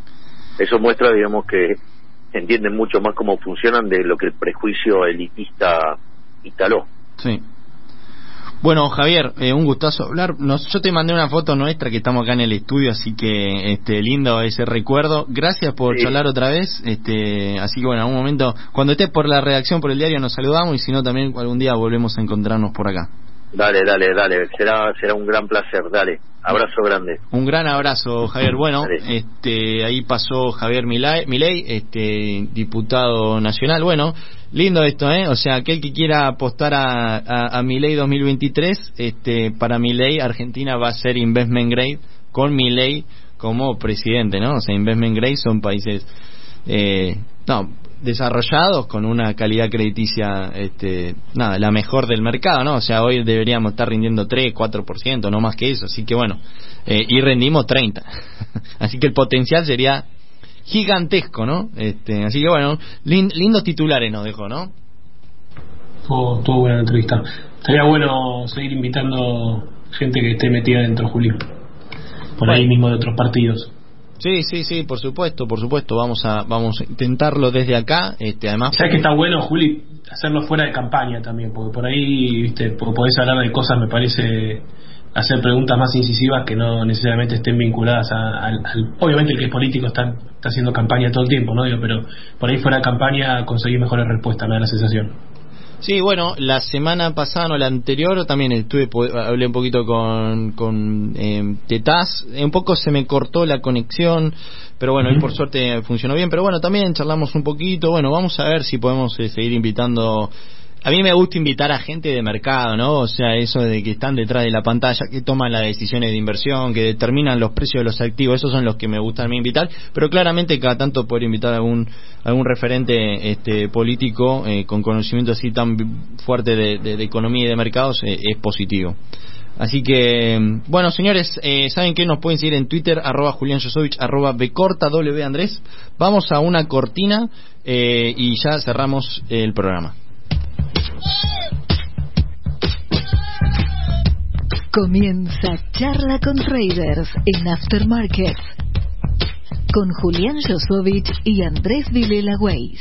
Eso muestra, digamos, que entienden mucho más cómo funcionan de lo que el prejuicio elitista instaló. Sí. Bueno, Javier, eh, un gustazo hablar. Nos, yo te mandé una foto nuestra que estamos acá en el estudio, así que este lindo ese recuerdo. Gracias por sí. charlar otra vez. Este, así que bueno, en algún momento, cuando estés por la redacción, por el diario, nos saludamos, y si no, también algún día volvemos a encontrarnos por acá. Dale, dale, dale. Será será un gran placer. Dale. Abrazo grande. Un gran abrazo, Javier. Bueno, dale. este ahí pasó Javier Milei, Milei, este diputado nacional. Bueno, lindo esto, ¿eh? O sea, aquel que quiera apostar a, a, a Milei dos mil veintitrés, este, para Milei, Argentina va a ser investment grade con Milei como presidente, ¿no? O sea, investment grade son países eh, no desarrollados con una calidad crediticia, este, nada, la mejor del mercado, ¿no? O sea, hoy deberíamos estar rindiendo tres, cuatro por ciento, no más que eso, así que bueno, eh, y rendimos treinta. Así que el potencial sería gigantesco, ¿no? Este, así que bueno, lind, lindos titulares nos dejó, ¿no? Todo, todo buena entrevista. Estaría bueno seguir invitando gente que esté metida dentro, Julio, por bueno. ahí mismo de otros partidos. Sí, sí, sí, por supuesto, por supuesto, vamos a vamos a intentarlo desde acá, este, además. ¿Sabes que está bueno, Juli, hacerlo fuera de campaña también? Porque por ahí, viste, podés hablar de cosas, me parece, hacer preguntas más incisivas que no necesariamente estén vinculadas a, al, al, obviamente el que es político está, está haciendo campaña todo el tiempo, ¿no? Digo, pero por ahí fuera de campaña conseguís mejores respuestas, me da la sensación. Sí, bueno, la semana pasada, no, la anterior, también estuve, hablé un poquito con, con eh, Tetaz, un poco se me cortó la conexión, pero bueno, uh-huh. y por suerte funcionó bien, pero bueno, también charlamos un poquito, bueno, vamos a ver si podemos eh, seguir invitando a mí me gusta invitar a gente de mercado, ¿no? O sea, eso de que están detrás de la pantalla, que toman las decisiones de inversión, que determinan los precios de los activos, esos son los que me gustan a mí invitar, pero claramente cada tanto poder invitar a algún, algún referente este político eh, con conocimiento así tan fuerte de, de, de economía y de mercados eh, es positivo. Así que, bueno, señores, eh, ¿saben qué? Nos pueden seguir en Twitter, arroba Julián Josovich, arroba Bcorta, W Andrés. Vamos a una cortina eh, y ya cerramos el programa. Comienza Charla con Traders en Aftermarket con Julián Josovich y Andrés Vilela Weiss.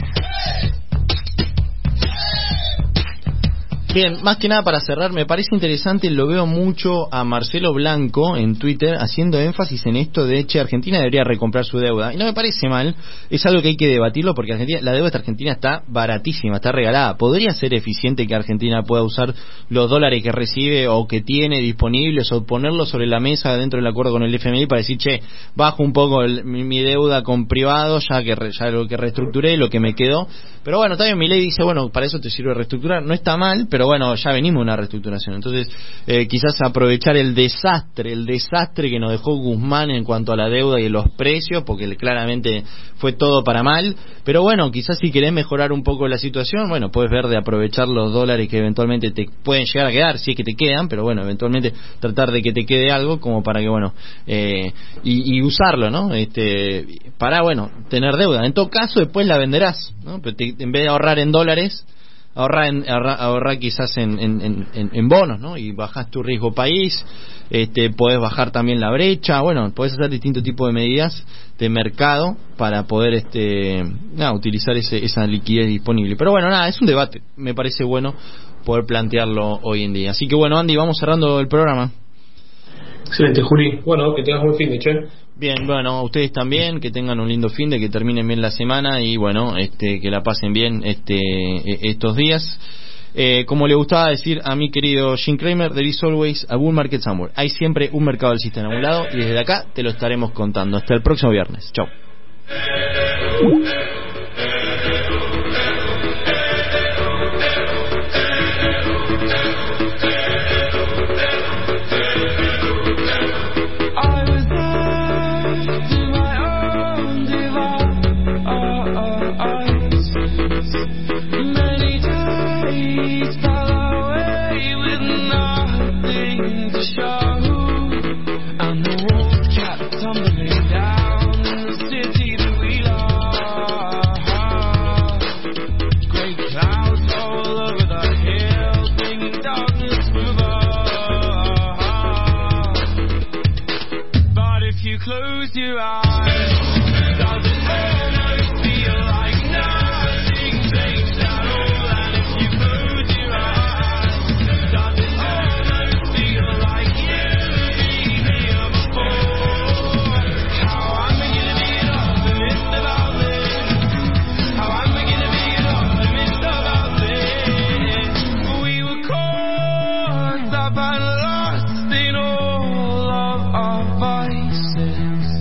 Bien, más que nada para cerrar, me parece interesante, lo veo mucho a Marcelo Blanco en Twitter haciendo énfasis en esto de, che, Argentina debería recomprar su deuda. Y no me parece mal, es algo que hay que debatirlo porque Argentina, la deuda de Argentina está baratísima, está regalada. ¿Podría ser eficiente que Argentina pueda usar los dólares que recibe o que tiene disponibles o ponerlos sobre la mesa dentro del acuerdo con el F M I para decir, che, bajo un poco el, mi, mi deuda con privados, ya que re, ya lo que reestructuré, lo que me quedó? Pero bueno, también mi ley dice, bueno, para eso te sirve reestructurar, no está mal, pero bueno, ya venimos de una reestructuración. Entonces, eh, quizás aprovechar el desastre, el desastre que nos dejó Guzmán en cuanto a la deuda y los precios, porque claramente fue todo para mal. Pero bueno, quizás si querés mejorar un poco la situación, bueno, puedes ver de aprovechar los dólares que eventualmente te pueden llegar a quedar, si es que te quedan, pero bueno, eventualmente tratar de que te quede algo como para que, bueno, eh, y, y usarlo, ¿no? Este, para, bueno, tener deuda. En todo caso, después la venderás, ¿no? Pero te, en vez de ahorrar en dólares, ahorrar en, ahorrar, ahorrar quizás en, en, en, en bonos, ¿no? Y bajás tu riesgo país, este, podés bajar también la brecha, bueno, podés hacer distintos tipos de medidas de mercado para poder este nada, utilizar ese, esa liquidez disponible. Pero bueno, nada, es un debate, me parece bueno poder plantearlo hoy en día. Así que bueno, Andy, vamos cerrando el programa. Excelente, Juli. Bueno, que tengas buen fin de, che. Bien, bueno, ustedes también, que tengan un lindo fin de, que terminen bien la semana y bueno, este, que la pasen bien este, estos días. Eh, como le gustaba decir a mi querido Jim Cramer, there is always a bull market somewhere. Hay siempre un mercado alcista en algún lado y desde acá te lo estaremos contando. Hasta el próximo viernes. Chau. Close your eyes. Does it almost feel like nothing changed at all? And if you close your eyes, does it almost feel like you've been here before? How am I gonna be an optimist about this? How am I gonna be an optimist about this? We were caught up and lost in all of our vices.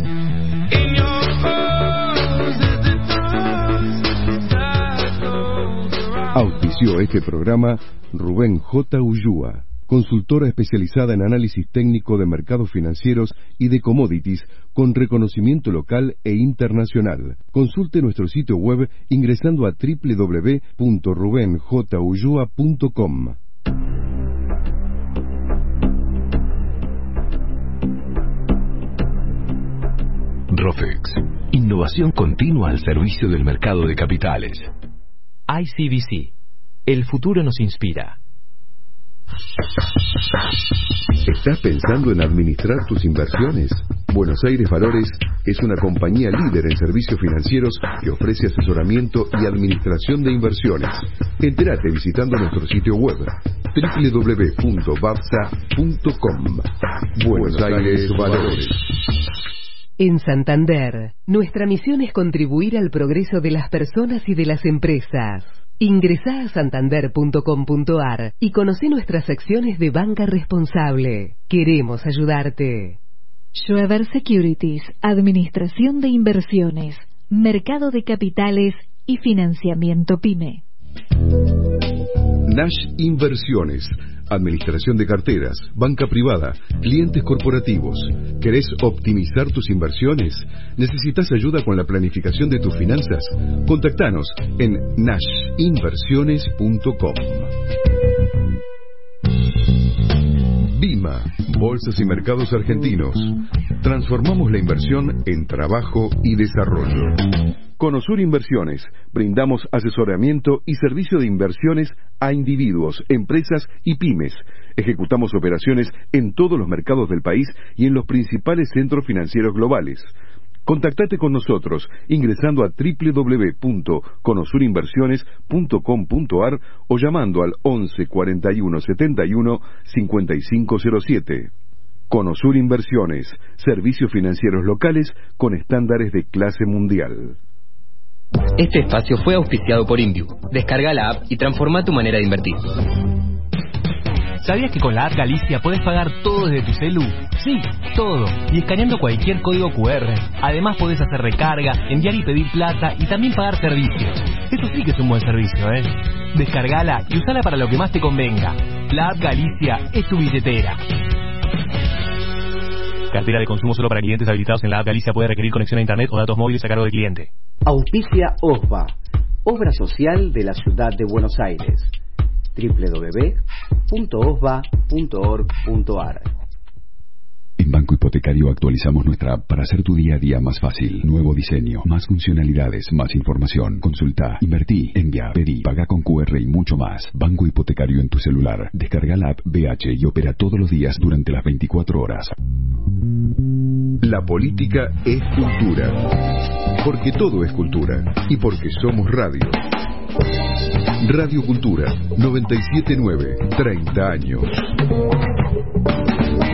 Auspició este programa Rubén J. Ullúa, consultora especializada en análisis técnico de mercados financieros y de commodities con reconocimiento local e internacional. Consulte nuestro sitio web ingresando a doble u doble u doble u punto ruben j ullua punto com. Rofex, innovación continua al servicio del mercado de capitales. I C B C. El futuro nos inspira. ¿Estás pensando en administrar tus inversiones? Buenos Aires Valores es una compañía líder en servicios financieros que ofrece asesoramiento y administración de inversiones. Entérate visitando nuestro sitio web doble u doble u doble u punto babsa punto com. Buenos Aires Valores. En Santander, nuestra misión es contribuir al progreso de las personas y de las empresas. Ingresá a santander punto com punto ar y conoce nuestras secciones de banca responsable. Queremos ayudarte. Schroeder Securities, Administración de Inversiones, Mercado de Capitales y Financiamiento PYME. Nash Inversiones, administración de carteras, banca privada, clientes corporativos. ¿Querés optimizar tus inversiones? ¿Necesitas ayuda con la planificación de tus finanzas? Contactanos en nash inversiones punto com. Bima, Bolsas y Mercados Argentinos. Transformamos la inversión en trabajo y desarrollo. Conosur Inversiones, brindamos asesoramiento y servicio de inversiones a individuos, empresas y pymes. Ejecutamos operaciones en todos los mercados del país y en los principales centros financieros globales. Contactate con nosotros ingresando a doble u doble u doble u punto conosur inversiones punto com punto a r o llamando al once cuarenta y uno setenta y uno cincuenta y cinco cero siete. Conosur Inversiones, servicios financieros locales con estándares de clase mundial. Este espacio fue auspiciado por Inviu. Descarga la app y transforma tu manera de invertir. ¿Sabías que con la app Galicia puedes pagar todo desde tu celu? Sí, todo. Y escaneando cualquier código cu erre. Además podés hacer recarga, enviar y pedir plata y también pagar servicios. Eso sí que es un buen servicio, ¿eh? Descargala y usala para lo que más te convenga. La app Galicia es tu billetera. Cartera de consumo solo para clientes habilitados en la app Galicia. Puede requerir conexión a internet o datos móviles a cargo del cliente. Auspicia O S B A, Obra Social de la Ciudad de Buenos Aires. doble u doble u doble u punto o s b a punto org punto a r. En Banco Hipotecario actualizamos nuestra app para hacer tu día a día más fácil. Nuevo diseño, más funcionalidades, más información. Consulta, invertí, envía, pedí, paga con cu erre y mucho más. Banco Hipotecario en tu celular. Descarga la app B H y opera todos los días durante las veinticuatro horas. La política es cultura. Porque todo es cultura. Y porque somos radio. Radio Cultura, noventa y siete punto nueve, treinta años.